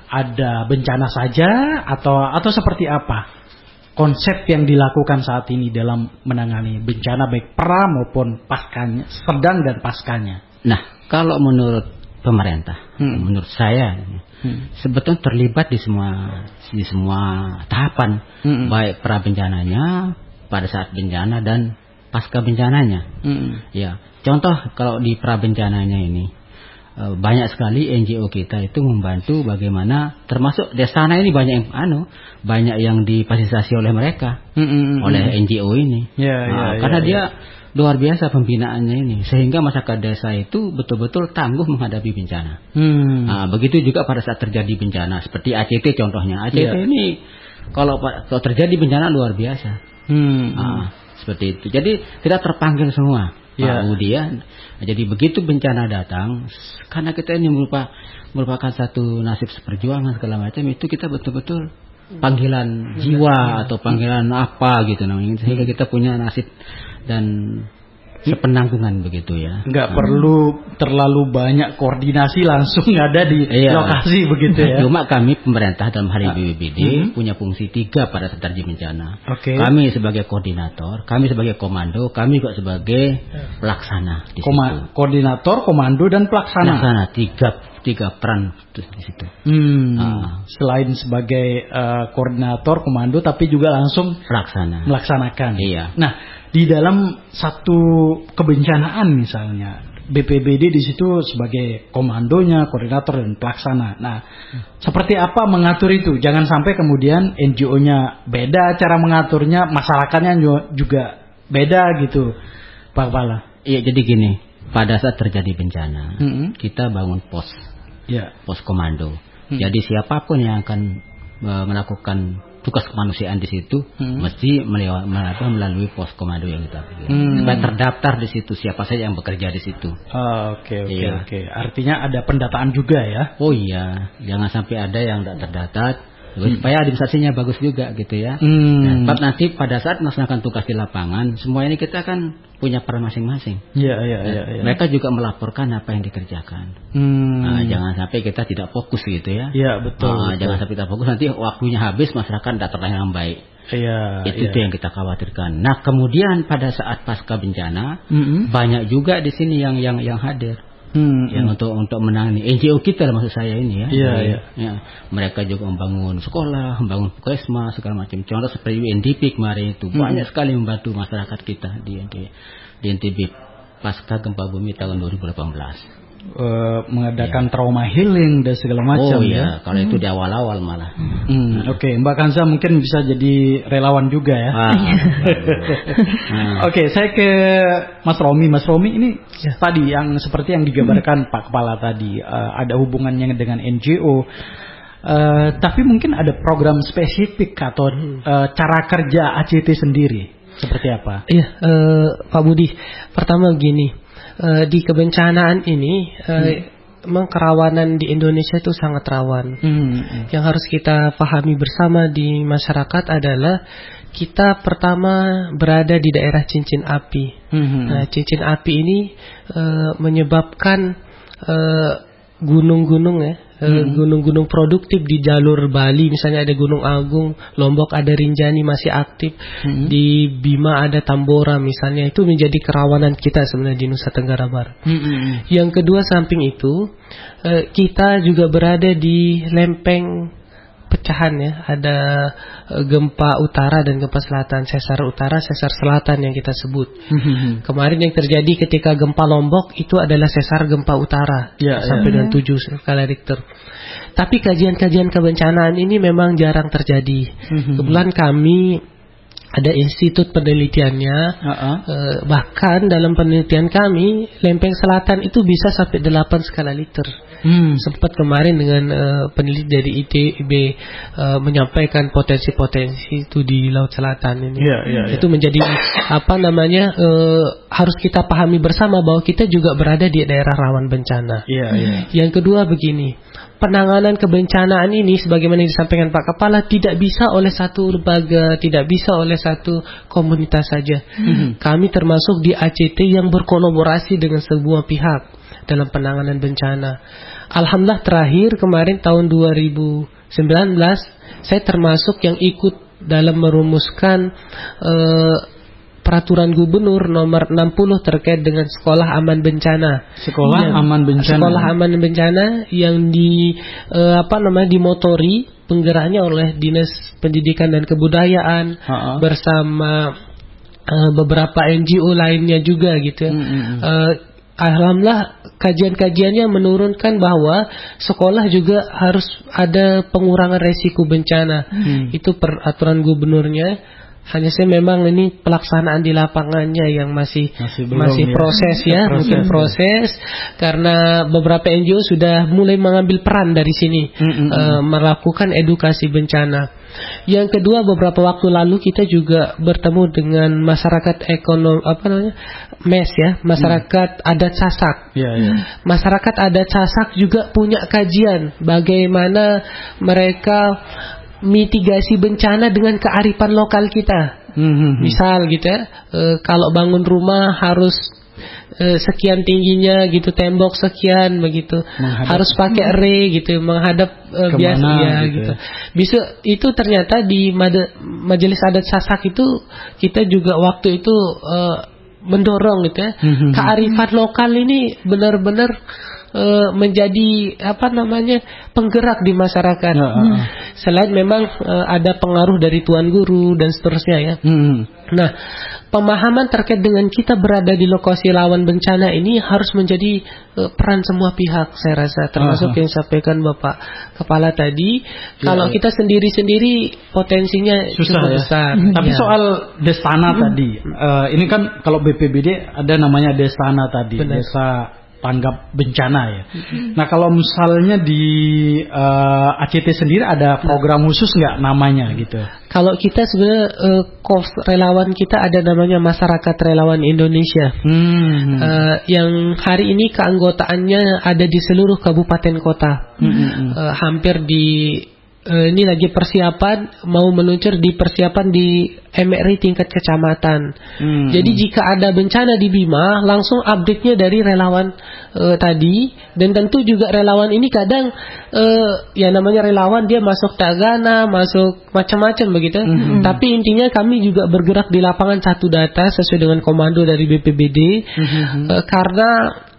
ada bencana saja atau atau seperti apa konsep yang dilakukan saat ini dalam menangani bencana baik pra maupun paskanya, sedang dan paskanya? Nah, kalau menurut pemerintah, hmm. menurut saya, hmm. sebetulnya terlibat di semua di semua tahapan, hmm. baik pra bencananya, pada saat bencana dan pasca bencananya. Hmm. Ya, contoh kalau di pra bencananya ini banyak sekali N G O kita itu membantu bagaimana, termasuk Destana ini banyak yang anu, banyak yang difasilitasi oleh mereka, hmm. oleh N G O ini, ya, nah, ya, karena ya, dia ya. luar biasa pembinaannya ini, sehingga masyarakat desa itu betul-betul tangguh menghadapi bencana. Hmm. Nah, begitu juga pada saat terjadi bencana, seperti A C T contohnya. A C T yeah. ini kalau, kalau terjadi bencana luar biasa. Hmm. Nah, seperti itu. Jadi tidak terpanggil semua, yeah. Pak Budi ya. Jadi begitu bencana datang, karena kita ini merupakan merupakan satu nasib seperjuangan segala macam, itu kita betul-betul panggilan jiwa atau panggilan apa gitu namanya, sehingga kita punya nasib dan sepenanggungan begitu ya. Nggak hmm. perlu terlalu banyak koordinasi, langsung ada di iya. lokasi begitu ya. Cuma kami pemerintah dalam hal ini B P B D hmm. punya fungsi tiga pada saat terjadi bencana. Okay. Kami sebagai koordinator, kami sebagai komando, kami juga sebagai pelaksana di Koma- situ. Koordinator, komando dan pelaksana. Pelaksana tiga tiga peran di situ. Hmm. Uh. Selain sebagai uh, koordinator, komando, tapi juga langsung pelaksana. Melaksanakan. Iya. Nah, di dalam satu kebencanaan misalnya, B P B D di situ sebagai komandonya, koordinator dan pelaksana. Nah, hmm. seperti apa mengatur itu? Jangan sampai kemudian N G O-nya beda cara mengaturnya, masyarakatnya juga beda gitu, Pak Kepala. Iya, jadi gini, pada saat terjadi bencana, hmm. kita bangun pos, ya. pos komando. Hmm. Jadi siapapun yang akan uh, melakukan tugas kemanusiaan di situ hmm. mesti melewati melalui pos komando yang kita pilih. Hmm. Supaya terdaftar di situ siapa saja yang bekerja di situ. Oke oke oke. Artinya ada pendataan juga ya? Oh iya, jangan sampai ada yang tidak terdaftar. Hmm. Supaya administrasinya bagus juga gitu ya. Hmm. Nah, nanti pada saat melaksanakan tugas di lapangan, semua ini kita kan punya peran masing-masing. Iya iya iya. Ya. Mereka juga melaporkan apa yang dikerjakan. Hmm. Nah, jangan sampai kita tidak fokus gitu ya. Iya betul, nah, betul. Jangan sampai kita fokus, nanti waktunya habis, masyarakat tidak terlayani dengan baik. Iya. Itu ya. itu yang kita khawatirkan. Nah kemudian pada saat pasca bencana, mm-hmm. banyak juga di sini yang yang yang hadir. Hmm, yang hmm. untuk untuk menangani N G O kita lah, maksud saya ini ya. Iya, Jadi, iya. Ya, mereka juga membangun sekolah, membangun puskesmas segala macam. Contoh seperti U N D P kemarin itu hmm. banyak sekali membantu masyarakat kita di di, di N T B pasca gempa bumi tahun dua ribu delapan belas. Uh, mengadakan ya. trauma healing dan segala macam. Oh iya, ya. kalau itu di awal-awal malah. Hmm, Oke, okay. Mbak Kansa mungkin bisa jadi relawan juga ya. Ah, Oke, okay, saya ke Mas Romi. Mas Romi ini ya. tadi yang seperti yang digambarkan hmm. Pak Kepala tadi, uh, ada hubungannya dengan N G O. Uh, tapi mungkin ada program spesifik atau uh, cara kerja A C T sendiri seperti apa? Iya, uh, Pak Budi. Pertama gini. Uh, di kebencanaan ini uh, hmm. memang kerawanan di Indonesia itu sangat rawan. Hmm. Yang harus kita pahami bersama di masyarakat adalah kita pertama berada di daerah cincin api. Hmm. Nah, cincin api ini uh, menyebabkan uh, gunung-gunung ya, hmm. gunung-gunung produktif di jalur Bali, misalnya ada Gunung Agung, Lombok ada Rinjani masih aktif, hmm. di Bima ada Tambora misalnya, itu menjadi kerawanan kita sebenarnya di Nusa Tenggara Barat. Hmm. Yang kedua samping itu kita juga berada di lempeng pecahan ya, ada gempa utara dan gempa selatan, sesar utara, sesar selatan yang kita sebut. Mm-hmm. Kemarin yang terjadi ketika gempa Lombok itu adalah sesar gempa utara ya, sampai ya. dengan tujuh skala Richter. Tapi kajian-kajian kebencanaan ini memang jarang terjadi. Mm-hmm. Kebetulan kami ada institut penelitiannya, uh-uh. eh, bahkan dalam penelitian kami lempeng selatan itu bisa sampai delapan skala Richter. Hmm. Sempat kemarin dengan uh, peneliti dari I T B uh, menyampaikan potensi-potensi itu di Laut Selatan ini. Yeah, yeah, itu yeah. menjadi apa namanya uh, harus kita pahami bersama bahwa kita juga berada di daerah rawan bencana. Yeah, yeah. Yang kedua begini, penanganan kebencanaan ini sebagaimana yang disampaikan Pak Kepala tidak bisa oleh satu lembaga, tidak bisa oleh satu komunitas saja. Hmm. Kami termasuk di A C T yang berkolaborasi dengan sebuah pihak dalam penanganan bencana. Alhamdulillah terakhir kemarin tahun dua ribu sembilan belas saya termasuk yang ikut dalam merumuskan uh, peraturan gubernur nomor enam puluh terkait dengan sekolah aman bencana. Sekolah yang, aman bencana. Sekolah aman bencana yang di uh, apa namanya dimotori penggeraknya oleh Dinas Pendidikan dan Kebudayaan uh-uh. bersama uh, beberapa N G O lainnya juga gitu. Mm-hmm. Uh, Alhamdulillah kajian-kajiannya menurunkan bahwa sekolah juga harus ada pengurangan resiko bencana. Hmm. Itu peraturan gubernurnya. Hanya saya memang ini pelaksanaan di lapangannya yang masih masih, belum, masih ya. proses ya, proses, mungkin proses ya. Karena beberapa N G O sudah mulai mengambil peran dari sini hmm, uh, melakukan edukasi bencana. Yang kedua, beberapa waktu lalu kita juga bertemu dengan masyarakat ekonomi apa namanya M E S ya, masyarakat hmm. adat Sasak. Ya, ya. Masyarakat adat Sasak juga punya kajian bagaimana mereka mitigasi bencana dengan kearifan lokal kita. Hmm. Misal gitu ya, e, kalau bangun rumah harus e, sekian tingginya gitu, tembok sekian begitu, menghadap, harus pakai re gitu, menghadap e, biasa ya gitu. gitu. Bisa itu ternyata di made, majelis adat Sasak itu kita juga waktu itu e, mendorong gitu ya, hmm. kearifan lokal ini benar-benar Uh, menjadi apa namanya penggerak di masyarakat. Uh, uh, uh. Selain memang uh, ada pengaruh dari tuan guru dan seterusnya ya. Hmm. Nah, pemahaman terkait dengan kita berada di lokasi rawan bencana ini harus menjadi uh, peran semua pihak, saya rasa, termasuk uh, uh. yang disampaikan Bapak Kepala tadi. Ya, kalau ya. kita sendiri-sendiri potensinya susah cukup ya. besar. Tapi ya. soal Destana hmm. tadi, uh, ini kan kalau B P B D ada namanya Destana tadi, Benar. desa tanggap bencana ya. Mm-hmm. Nah kalau misalnya di uh, A C T sendiri ada program khusus nggak namanya gitu? Kalau kita sebenarnya uh, kos relawan kita ada namanya Masyarakat Relawan Indonesia, mm-hmm. uh, yang hari ini keanggotaannya ada di seluruh kabupaten kota, mm-hmm. uh, hampir di uh, ini lagi persiapan mau meluncur di persiapan di M R I tingkat kecamatan. Hmm. Jadi jika ada bencana di Bima, langsung update-nya dari relawan uh, tadi. Dan tentu juga relawan ini kadang uh, ya namanya relawan dia masuk Tagana, masuk macam-macam begitu. Hmm. Tapi intinya kami juga bergerak di lapangan satu data sesuai dengan komando dari B P B D. Hmm. Uh, karena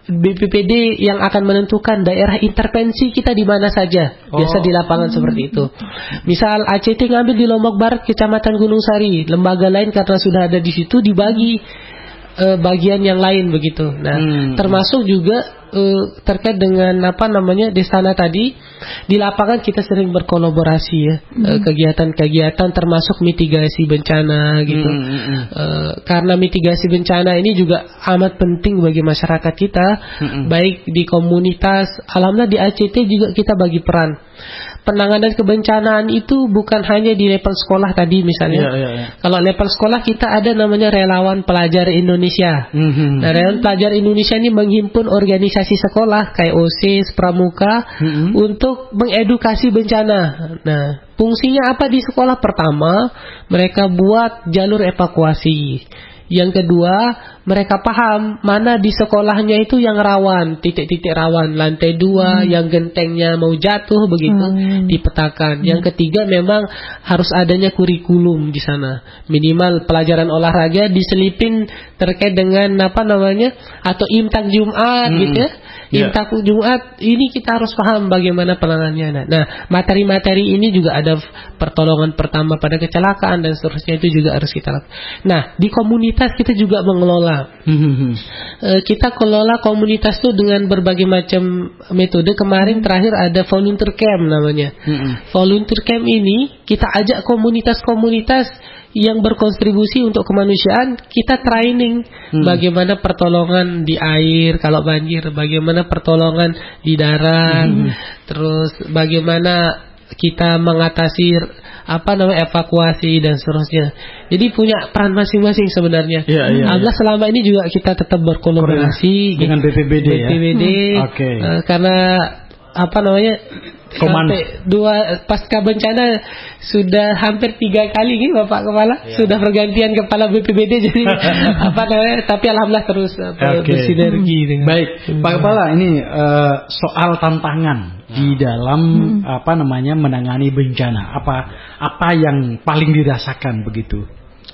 B P P D yang akan menentukan daerah intervensi kita di mana saja. Oh. Biasa di lapangan hmm. seperti itu. Misal A C T ngambil di Lombok Barat, Kecamatan Gunung Sari, lembaga lain karena sudah ada di situ dibagi uh, bagian yang lain begitu. Nah, hmm. termasuk juga uh, terkait dengan apa namanya Desana tadi, di lapangan kita sering berkolaborasi ya, hmm. uh, kegiatan-kegiatan termasuk mitigasi bencana gitu. Hmm, hmm. Uh, karena mitigasi bencana ini juga amat penting bagi masyarakat kita, hmm. baik di komunitas. Alhamdulillah di A C T juga kita bagi peran. Penanganan kebencanaan itu bukan hanya di level sekolah tadi misalnya. Ya, ya, ya. Kalau level sekolah kita ada namanya relawan pelajar Indonesia. Mm-hmm. Nah, relawan pelajar Indonesia ini menghimpun organisasi sekolah kayak O S I S, Pramuka mm-hmm. untuk mengedukasi bencana. Nah, fungsinya apa di sekolah? Pertama, mereka buat jalur evakuasi. Yang kedua, mereka paham mana di sekolahnya itu yang rawan, titik-titik rawan, lantai dua, hmm. yang gentengnya mau jatuh begitu, hmm. dipetakan. Hmm. Yang ketiga, memang harus adanya kurikulum di sana. Minimal pelajaran olahraga diselipin terkait dengan apa namanya, atau imtak Jumat hmm. gitu ya. Yeah. Imtak Jumat ini kita harus paham bagaimana penanganannya. Nah, materi-materi ini juga ada pertolongan pertama pada kecelakaan dan seterusnya, itu juga harus kita lakukan. Nah, di komunitas kita juga mengelola. Mm-hmm. E, kita kelola komunitas itu dengan berbagai macam metode. Kemarin terakhir ada volunteer camp namanya. Mm-hmm. Volunteer camp ini kita ajak komunitas-komunitas yang berkontribusi untuk kemanusiaan, kita training hmm. bagaimana pertolongan di air kalau banjir, bagaimana pertolongan di darat, hmm. terus bagaimana kita mengatasi apa namanya evakuasi dan seterusnya. Jadi punya peran masing-masing sebenarnya. Ya, ya, Alhamdulillah ya. Selama ini juga kita tetap berkolaborasi dengan B P B D, B P B D ya. Hmm. Okay. Uh, karena apa namanya Komando. Dua pasca bencana sudah hampir tiga kali nih Bapak Kepala ya. Sudah pergantian kepala B P B D jadi apa namanya, tapi alhamdulillah terus apa, okay. bersinergi dengan. Baik, Pak Kepala, ini uh, soal tantangan hmm. di dalam hmm. apa namanya menangani bencana, apa apa yang paling dirasakan begitu?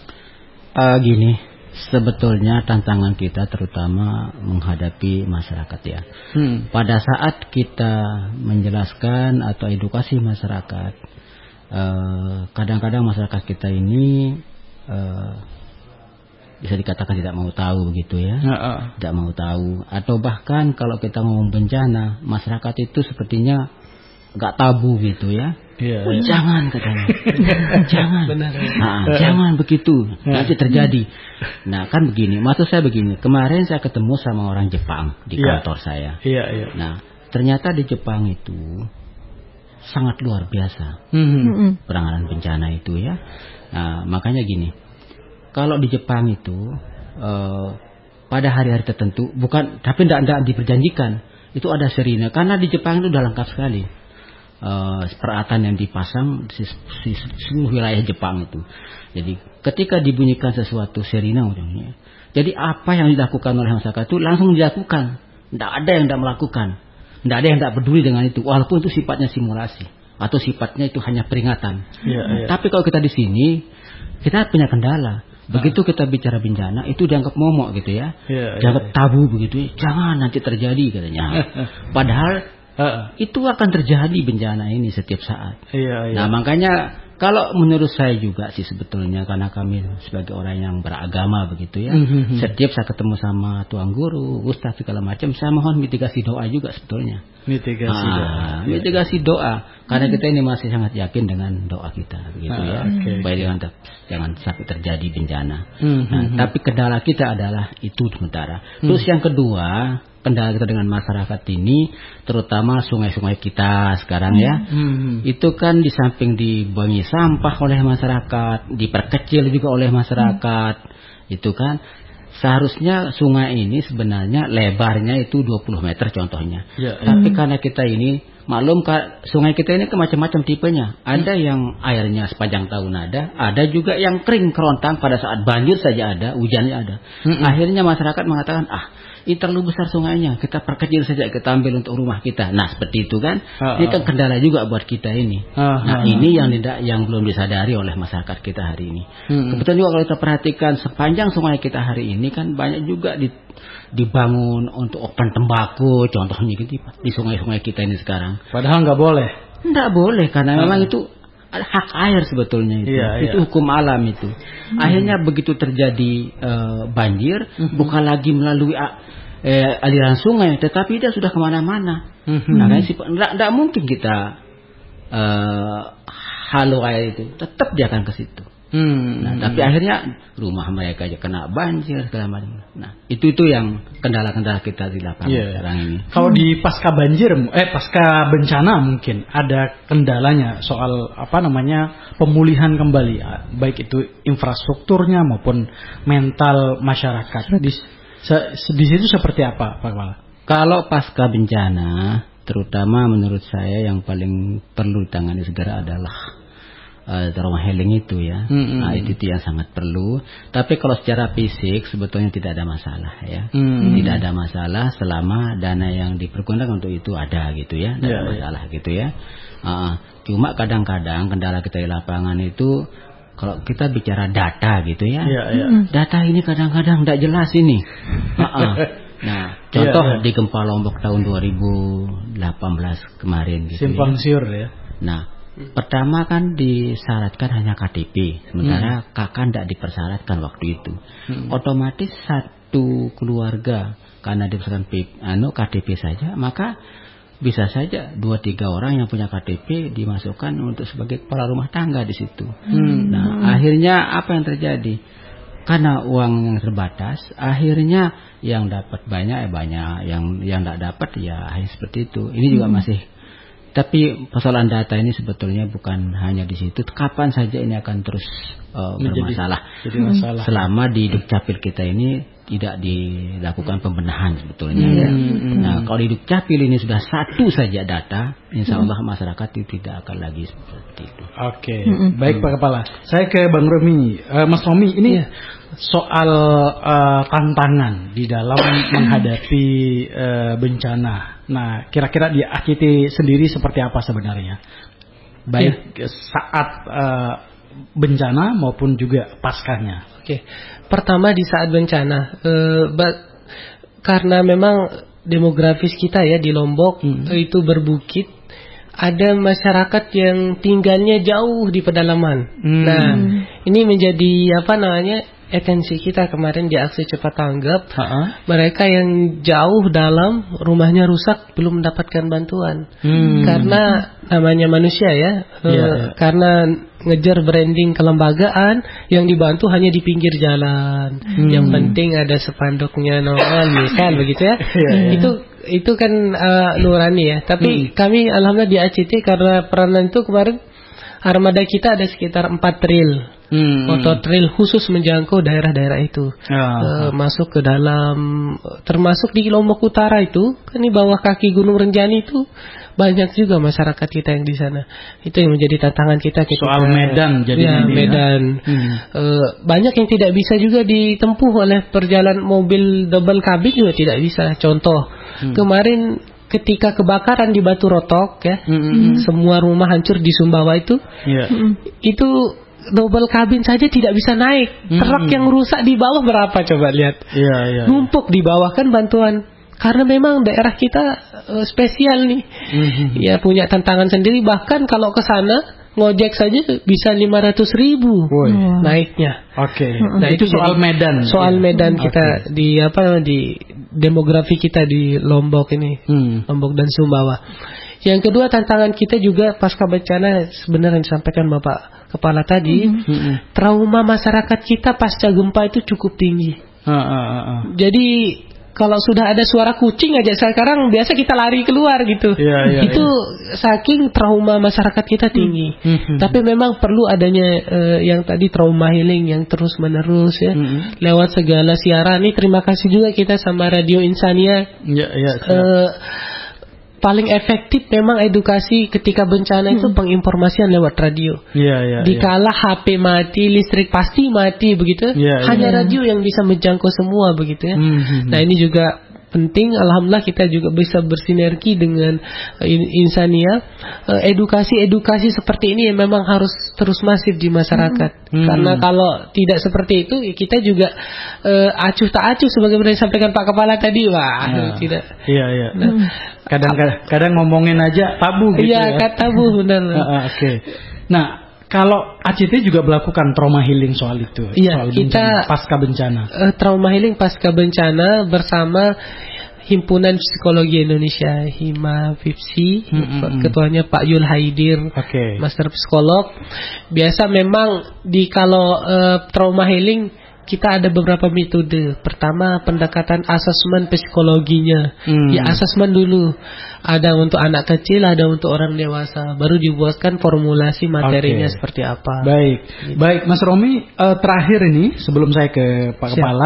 Uh, gini. Sebetulnya tantangan kita terutama menghadapi masyarakat ya. Hmm. Pada saat kita menjelaskan atau edukasi masyarakat, eh, kadang-kadang masyarakat kita ini eh, bisa dikatakan tidak mau tahu begitu ya, uh, uh. tidak mau tahu. Atau bahkan kalau kita ngomong bencana, masyarakat itu sepertinya nggak tabu gitu ya. Yeah, oh, yeah. Jangan katanya, jangan, Benar, nah, uh, jangan begitu, uh, nanti terjadi. Nah kan begini, maksud saya begini. Kemarin saya ketemu sama orang Jepang di yeah. kantor saya. Yeah, yeah. Nah ternyata di Jepang itu sangat luar biasa mm-hmm. penanganan bencana itu ya. Nah makanya gini, kalau di Jepang itu uh, pada hari-hari tertentu, bukan, tapi tidak tidak diperjanjikan, itu ada sirine, karena di Jepang itu udah lengkap sekali. Uh, peralatan yang dipasang di, di seluruh wilayah Jepang itu. Jadi ketika dibunyikan sesuatu sirine, jadi apa yang dilakukan oleh masyarakat itu langsung dilakukan. Tidak ada yang tidak melakukan, tidak ada yang tidak peduli dengan itu, walaupun itu sifatnya simulasi atau sifatnya itu hanya peringatan. Ya, nah, ya. Tapi kalau kita di sini kita punya kendala. Begitu kita bicara bencana itu dianggap momok gitu ya, ya dianggap ya, ya. tabu begitu. Jangan nanti terjadi katanya. Padahal Uh, itu akan terjadi bencana ini setiap saat. Iya, iya. Nah makanya kalau menurut saya juga sih sebetulnya, karena kami sebagai orang yang beragama begitu ya, mm-hmm. setiap saya ketemu sama tuan guru, ustaz segala macam, saya mohon mitigasi doa juga sebetulnya. Mitigasi ah, doa. Mitigasi doa, karena mm-hmm. kita ini masih sangat yakin dengan doa kita begitu ah, ya. Okay, supaya okay. jangan jangan sampai terjadi bencana. Mm-hmm. Nah, tapi kendala kita adalah itu sementara. Terus mm-hmm. yang kedua, kendala kita dengan masyarakat ini, terutama sungai-sungai kita sekarang ya, hmm. itu kan di samping dibuangi sampah oleh masyarakat, diperkecil juga oleh masyarakat, hmm. itu kan seharusnya sungai ini sebenarnya lebarnya itu dua puluh meter contohnya, ya, tapi ya. karena kita ini Maklum sungai kita ini macam-macam tipenya. Ada hmm. yang airnya sepanjang tahun ada, ada juga yang kering kerontang pada saat banjir saja ada, hujannya ada. Hmm. Akhirnya masyarakat mengatakan, ah ini terlalu besar sungainya, kita perkecil saja, kita ambil untuk rumah kita. Nah seperti itu kan, uh, ini kan kendala juga buat kita ini. Uh, nah uh, ini yang tidak, yang belum disadari oleh masyarakat kita hari ini. Hmm. Kebetulan juga kalau kita perhatikan sepanjang sungai kita hari ini kan banyak juga di dibangun untuk open tembakau, contohnya gitu di sungai-sungai kita ini sekarang. Padahal nggak boleh. Nggak boleh karena hmm. memang itu hak air sebetulnya itu. Iya, itu iya. hukum alam itu. Hmm. Akhirnya begitu terjadi uh, banjir, hmm. bukan lagi melalui uh, eh, aliran sungai, tetapi dia sudah kemana-mana. Hmm. Nah, kan nggak mungkin kita uh, halau air itu, tetap dia akan ke situ. Hmm. Nah, tapi akhirnya rumah mereka aja kena banjir segala macam. Nah, itu itu yang kendala-kendala kita di lapangan yeah. sekarang ini. Kalau di pasca banjir, eh pasca bencana mungkin ada kendalanya soal apa namanya pemulihan kembali, baik itu infrastrukturnya maupun mental masyarakat. Di, se, di situ seperti apa, Pak Kepala? Kalau pasca bencana, terutama menurut saya yang paling perlu ditangani segera adalah Uh, trauma healing itu ya, mm-hmm. nah, itu, itu yang sangat perlu. Tapi kalau secara fisik sebetulnya tidak ada masalah ya, mm-hmm. tidak ada masalah selama dana yang dipergunakan untuk itu ada gitu ya, tidak yeah, ada masalah yeah. gitu ya. Uh, cuma kadang-kadang kendala kita di lapangan itu kalau kita bicara data gitu ya, yeah, yeah. data ini kadang-kadang tidak jelas ini. Uh-uh. Nah, contoh yeah, yeah. di gempa Lombok tahun dua ribu delapan belas kemarin gitu simpang ya. siur ya. Nah, pertama kan disyaratkan hanya K T P, sementara hmm. K K tidak dipersyaratkan waktu itu. Hmm. Otomatis satu keluarga karena dibesarkan anu K T P saja, maka bisa saja dua tiga orang yang punya K T P dimasukkan untuk sebagai kepala rumah tangga di situ. Hmm. Nah, akhirnya apa yang terjadi? Karena uang yang terbatas, akhirnya yang dapat banyak ya banyak, yang yang tidak dapat ya seperti itu. Ini juga hmm. masih. Tapi persoalan data ini sebetulnya bukan hanya di situ. Kapan saja ini akan terus uh, bermasalah. Jadi, jadi masalah. Selama di Dukcapil kita ini tidak dilakukan pembenahan sebetulnya. Hmm. Ya. Nah, kalau di Dukcapil ini sudah satu saja data, insya Allah masyarakat itu tidak akan lagi seperti itu. Oke, okay. hmm. baik Pak Kepala. Saya ke Bang Romi, uh, Mas Romi ini. Ya. Soal uh, tantangan di dalam menghadapi uh, bencana. Nah, kira-kira di A K T sendiri seperti apa sebenarnya? Baik ya. saat uh, bencana maupun juga paskanya. Oke, pertama di saat bencana, uh, ba- karena memang demografis kita ya di Lombok hmm. itu berbukit. Ada masyarakat yang tinggalnya jauh di pedalaman. Hmm. Nah, ini menjadi apa namanya? Atensi kita kemarin di aksi cepat tanggap. Ha-ha. Mereka yang jauh dalam rumahnya rusak belum mendapatkan bantuan. Hmm. Karena namanya manusia ya. Yeah, yeah. Karena ngejar branding kelembagaan yang dibantu hanya di pinggir jalan. Hmm. Yang penting ada spanduknya nol misal begitu ya. Yeah, yeah. Itu itu kan uh, nurani ya. Tapi hmm. kami alhamdulillah di A C T karena peranan itu kemarin armada kita ada sekitar empat tril. Hmm. Motor-trail khusus menjangkau daerah-daerah itu, ah. uh, masuk ke dalam, termasuk di Lombok Utara itu, kan di bawah kaki Gunung Renjani itu banyak juga masyarakat kita yang di sana. Itu yang menjadi tantangan kita. Ketika, soal medan, jadi ya, medan. Ya. Hmm. Uh, banyak yang tidak bisa juga ditempuh oleh perjalanan mobil double kabin juga tidak bisa. Contoh hmm. kemarin. Ketika kebakaran di Batu Rotok ya, mm-hmm. semua rumah hancur di Sumbawa itu, yeah. itu double kabin saja tidak bisa naik. Mm-hmm. Truk yang rusak di bawah berapa coba lihat? Yeah, yeah, numpuk yeah. di bawah kan bantuan. Karena memang daerah kita uh, spesial nih, mm-hmm. ya punya tantangan sendiri. Bahkan kalau ke sana ngojek saja bisa lima ratus ribu hmm. naiknya. Oke. Okay. Nah itu soal medan. Soal ya. medan kita okay. di apa di demografi kita di Lombok ini, hmm. Lombok dan Sumbawa. Yang kedua tantangan kita juga pasca bencana sebenarnya disampaikan Bapak Kepala tadi, hmm. trauma masyarakat kita pasca gempa itu cukup tinggi. Uh, uh, uh, uh. Jadi kalau sudah ada suara kucing aja sekarang biasa kita lari keluar gitu. Ya, ya, itu ya. Saking trauma masyarakat kita tinggi. Hmm. Tapi memang perlu adanya uh, yang tadi trauma healing yang terus menerus ya. Hmm. Lewat segala siaran. Ini terima kasih juga kita sama Radio Insania. Ya, ya, uh, paling efektif memang edukasi ketika bencana itu penginformasian lewat radio. Yeah, yeah, Dikala yeah. H P mati, listrik pasti mati begitu. Yeah, hanya yeah. radio yang bisa menjangkau semua begitu ya. Mm-hmm. Nah ini juga penting. Alhamdulillah kita juga bisa bersinergi dengan uh, Insania. Uh, edukasi-edukasi seperti ini yang memang harus terus masif di masyarakat. Hmm. Karena kalau tidak seperti itu kita juga uh, acuh tak acuh sebagaimana disampaikan Pak Kepala tadi. Wah, ya. tidak. Iya, iya. Nah, kadang-kadang kadang ngomongin aja tabu gitu ya. Iya, tabu benar. uh, Oke. Okay. Nah, kalau A C T juga melakukan trauma healing soal itu, iya, soal kita bencana, pasca bencana. Uh, trauma healing pasca bencana bersama Himpunan Psikologi Indonesia, Hima F I P S I, mm-hmm. ketuanya Pak Yul Haidir, okay. Master Psikolog. Biasa memang di kalau uh, trauma healing kita ada beberapa metode. Pertama, pendekatan asesmen psikologinya. Hmm. Ya, asesmen dulu. Ada untuk anak kecil, ada untuk orang dewasa. Baru dibuatkan formulasi materinya okay. seperti apa. Baik, gitu. Baik, Mas Romi. Uh, terakhir ini, sebelum saya ke Pak Siap. Kepala,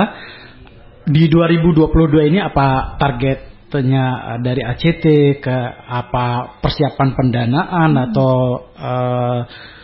di dua ribu dua puluh dua ini apa targetnya dari A C T, ke apa persiapan pendanaan hmm. atau uh,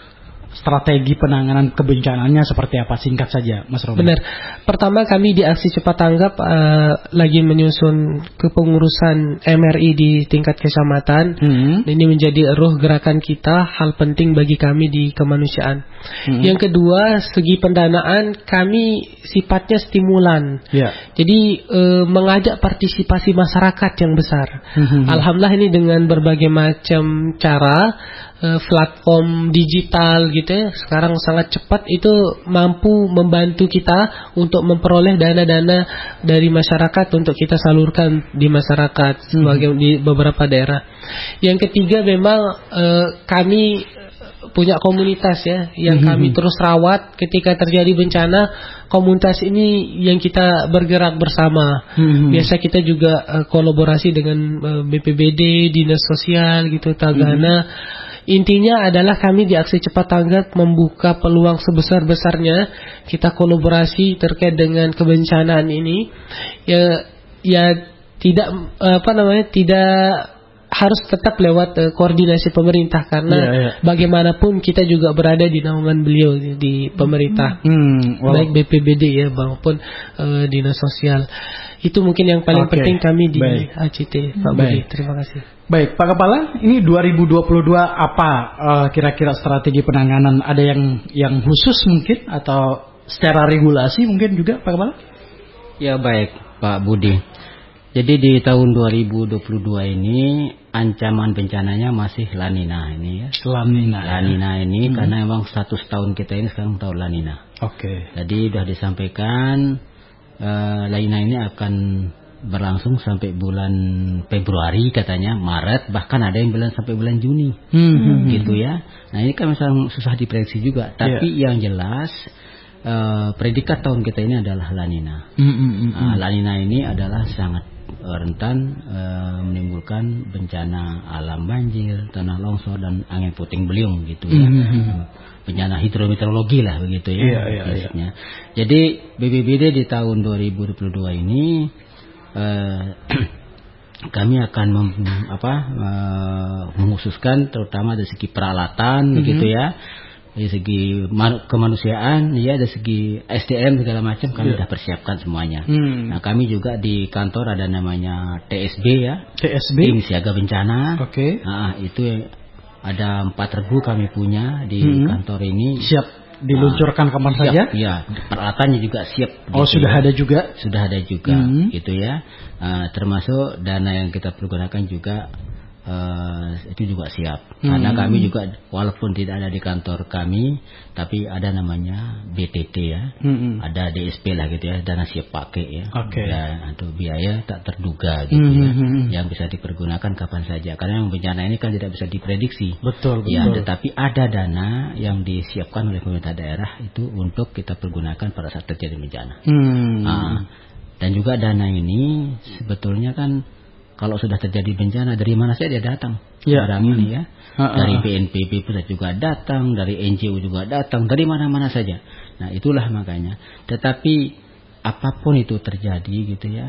strategi penanganan kebencananya seperti apa? Singkat saja, Mas Romi. Benar. Pertama, kami di Aksi Cepat Tanggap uh, lagi menyusun kepengurusan M R I di tingkat kecamatan. Mm-hmm. Ini menjadi ruh gerakan kita, hal penting bagi kami di kemanusiaan. Mm-hmm. Yang kedua, segi pendanaan kami sifatnya stimulan. Yeah. Jadi uh, mengajak partisipasi masyarakat yang besar. Mm-hmm. Alhamdulillah ini dengan berbagai macam cara, uh, platform digital gitu ya, sekarang sangat cepat itu mampu membantu kita untuk memperoleh dana-dana dari masyarakat untuk kita salurkan di masyarakat sebagai hmm. di beberapa daerah. Yang ketiga memang uh, kami punya komunitas ya yang hmm. kami terus rawat ketika terjadi bencana. Komunitas ini yang kita bergerak bersama. Hmm. Biasa kita juga uh, kolaborasi dengan uh, B P B D, Dinas Sosial gitu, Tagana. Hmm. Intinya adalah kami di Aksi Cepat Tanggap membuka peluang sebesar-besarnya kita kolaborasi terkait dengan kebencanaan ini. Ya, ya tidak apa namanya tidak harus tetap lewat uh, koordinasi pemerintah karena yeah, yeah. bagaimanapun kita juga berada di naungan beliau di, di pemerintah, hmm, wow. baik B P B D ya maupun uh, Dinas Sosial. Itu mungkin yang paling okay. penting kami di Baik. A C T, Pak Budi. Terima kasih. Baik, Pak Kepala, ini dua ribu dua puluh dua apa uh, kira-kira strategi penanganan? Ada yang yang khusus mungkin atau secara regulasi mungkin juga, Pak Kepala? Ya baik, Pak Budi. Jadi di tahun dua ribu dua puluh dua ini ancaman bencananya masih La Nina ini ya. La Nina. La Nina ini hmm. karena memang status tahun kita ini sekarang tahun La Nina. Oke. Okay. Jadi sudah disampaikan uh, La Nina ini akan berlangsung sampai bulan Februari katanya, Maret, bahkan ada yang bilang sampai bulan Juni, hmm. gitu ya. Nah ini kan misalnya susah diprediksi juga, tapi yeah. yang jelas uh, predikat tahun kita ini adalah La Nina. Hmm. Uh, La Nina ini adalah sangat uh, rentan uh, menimbulkan bencana alam, banjir, tanah longsor dan angin puting beliung gitu ya. Hmm. Bencana hidrometeorologi lah begitu ya. Yeah, yeah, yeah. Jadi B P B D di tahun dua ribu dua puluh dua ini Uh, kami akan mem, apa, uh, mengkhususkan terutama dari segi peralatan mm-hmm. begitu ya, dari segi man, kemanusiaan ya, dari segi S D M segala macam kami yeah. sudah persiapkan semuanya. Mm. Nah kami juga di kantor ada namanya T S B ya, T S B tim siaga bencana. Oke. Okay. Nah itu ada empat regu kami punya di mm-hmm. kantor ini. Siap diluncurkan kapan siap, saja? Ya, peralatannya juga siap. Oh, gitu sudah ya. ada juga? Sudah ada juga, mm-hmm. gitu ya. Uh, termasuk dana yang kita pergunakan juga uh, itu juga siap. Mm-hmm. Karena kami juga walaupun tidak ada di kantor kami, tapi ada namanya B T T ya, mm-hmm. ada D S P lah gitu ya, dana siap pakai ya. Okay. Dan untuk biaya tak terduga gitu mm-hmm. ya, yang bisa dipergunakan kapan saja. Karena yang bencana ini kan tidak bisa diprediksi. Betul, betul. Ya, tetapi ada dana yang disiapkan oleh pemerintah daerah itu untuk kita pergunakan pada saat terjadi bencana. Hmm. Nah, dan juga dana ini sebetulnya kan kalau sudah terjadi bencana dari mana saja dia datang. Ya. Barang ini ya. Uh-uh. Dari B N P B pusat juga datang, dari N G O juga datang, dari mana-mana saja. Nah, itulah makanya. Tetapi apapun itu terjadi gitu ya,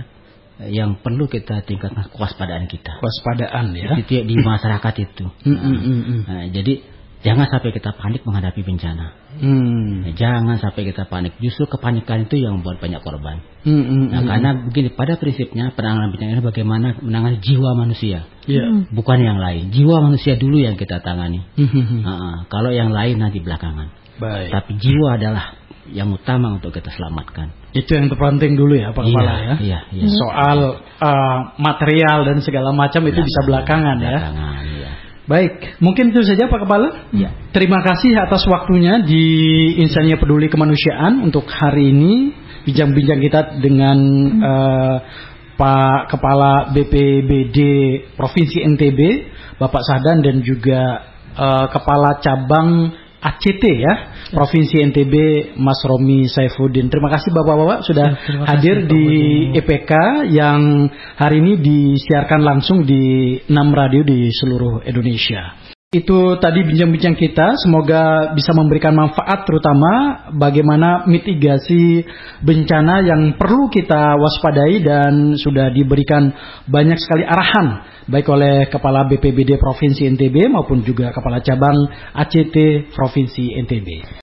yang perlu kita tingkatkan kewaspadaan kita. Kewaspadaan ya. Itu di masyarakat itu. Mm, mm, mm, mm. Nah, jadi jangan sampai kita panik menghadapi bencana. Hmm. Nah, jangan sampai kita panik. Justru kepanikan itu yang membuat banyak korban. Hmm, hmm, nah, hmm. karena begini, pada prinsipnya penanganan bencana ini bagaimana menangani jiwa manusia, yeah. bukan yang lain. Jiwa manusia dulu yang kita tangani. Hmm. Nah, kalau yang lain nanti belakangan. Baik. Tapi jiwa adalah yang utama untuk kita selamatkan. Itu yang terpenting dulu ya Pak Kepala iya, ya. Iya, iya. Soal uh, material dan segala macam itu bisa belakangan, belakangan ya. Iya. Baik, mungkin itu saja Pak Kepala. Ya. Terima kasih atas waktunya di Insania Peduli Kemanusiaan untuk hari ini. Bincang-bincang kita dengan uh, Pak Kepala B P B D Provinsi N T B, Bapak Sahdan, dan juga uh, Kepala Cabang A C T ya, Provinsi N T B, Mas Romi Saifuddin. Terima kasih Bapak-bapak sudah ya, hadir di E P K yang hari ini disiarkan langsung di enam radio di seluruh Indonesia. Itu tadi bincang-bincang kita, semoga bisa memberikan manfaat, terutama bagaimana mitigasi bencana yang perlu kita waspadai, dan sudah diberikan banyak sekali arahan baik oleh Kepala B P B D Provinsi N T B maupun juga Kepala Cabang A C T Provinsi N T B.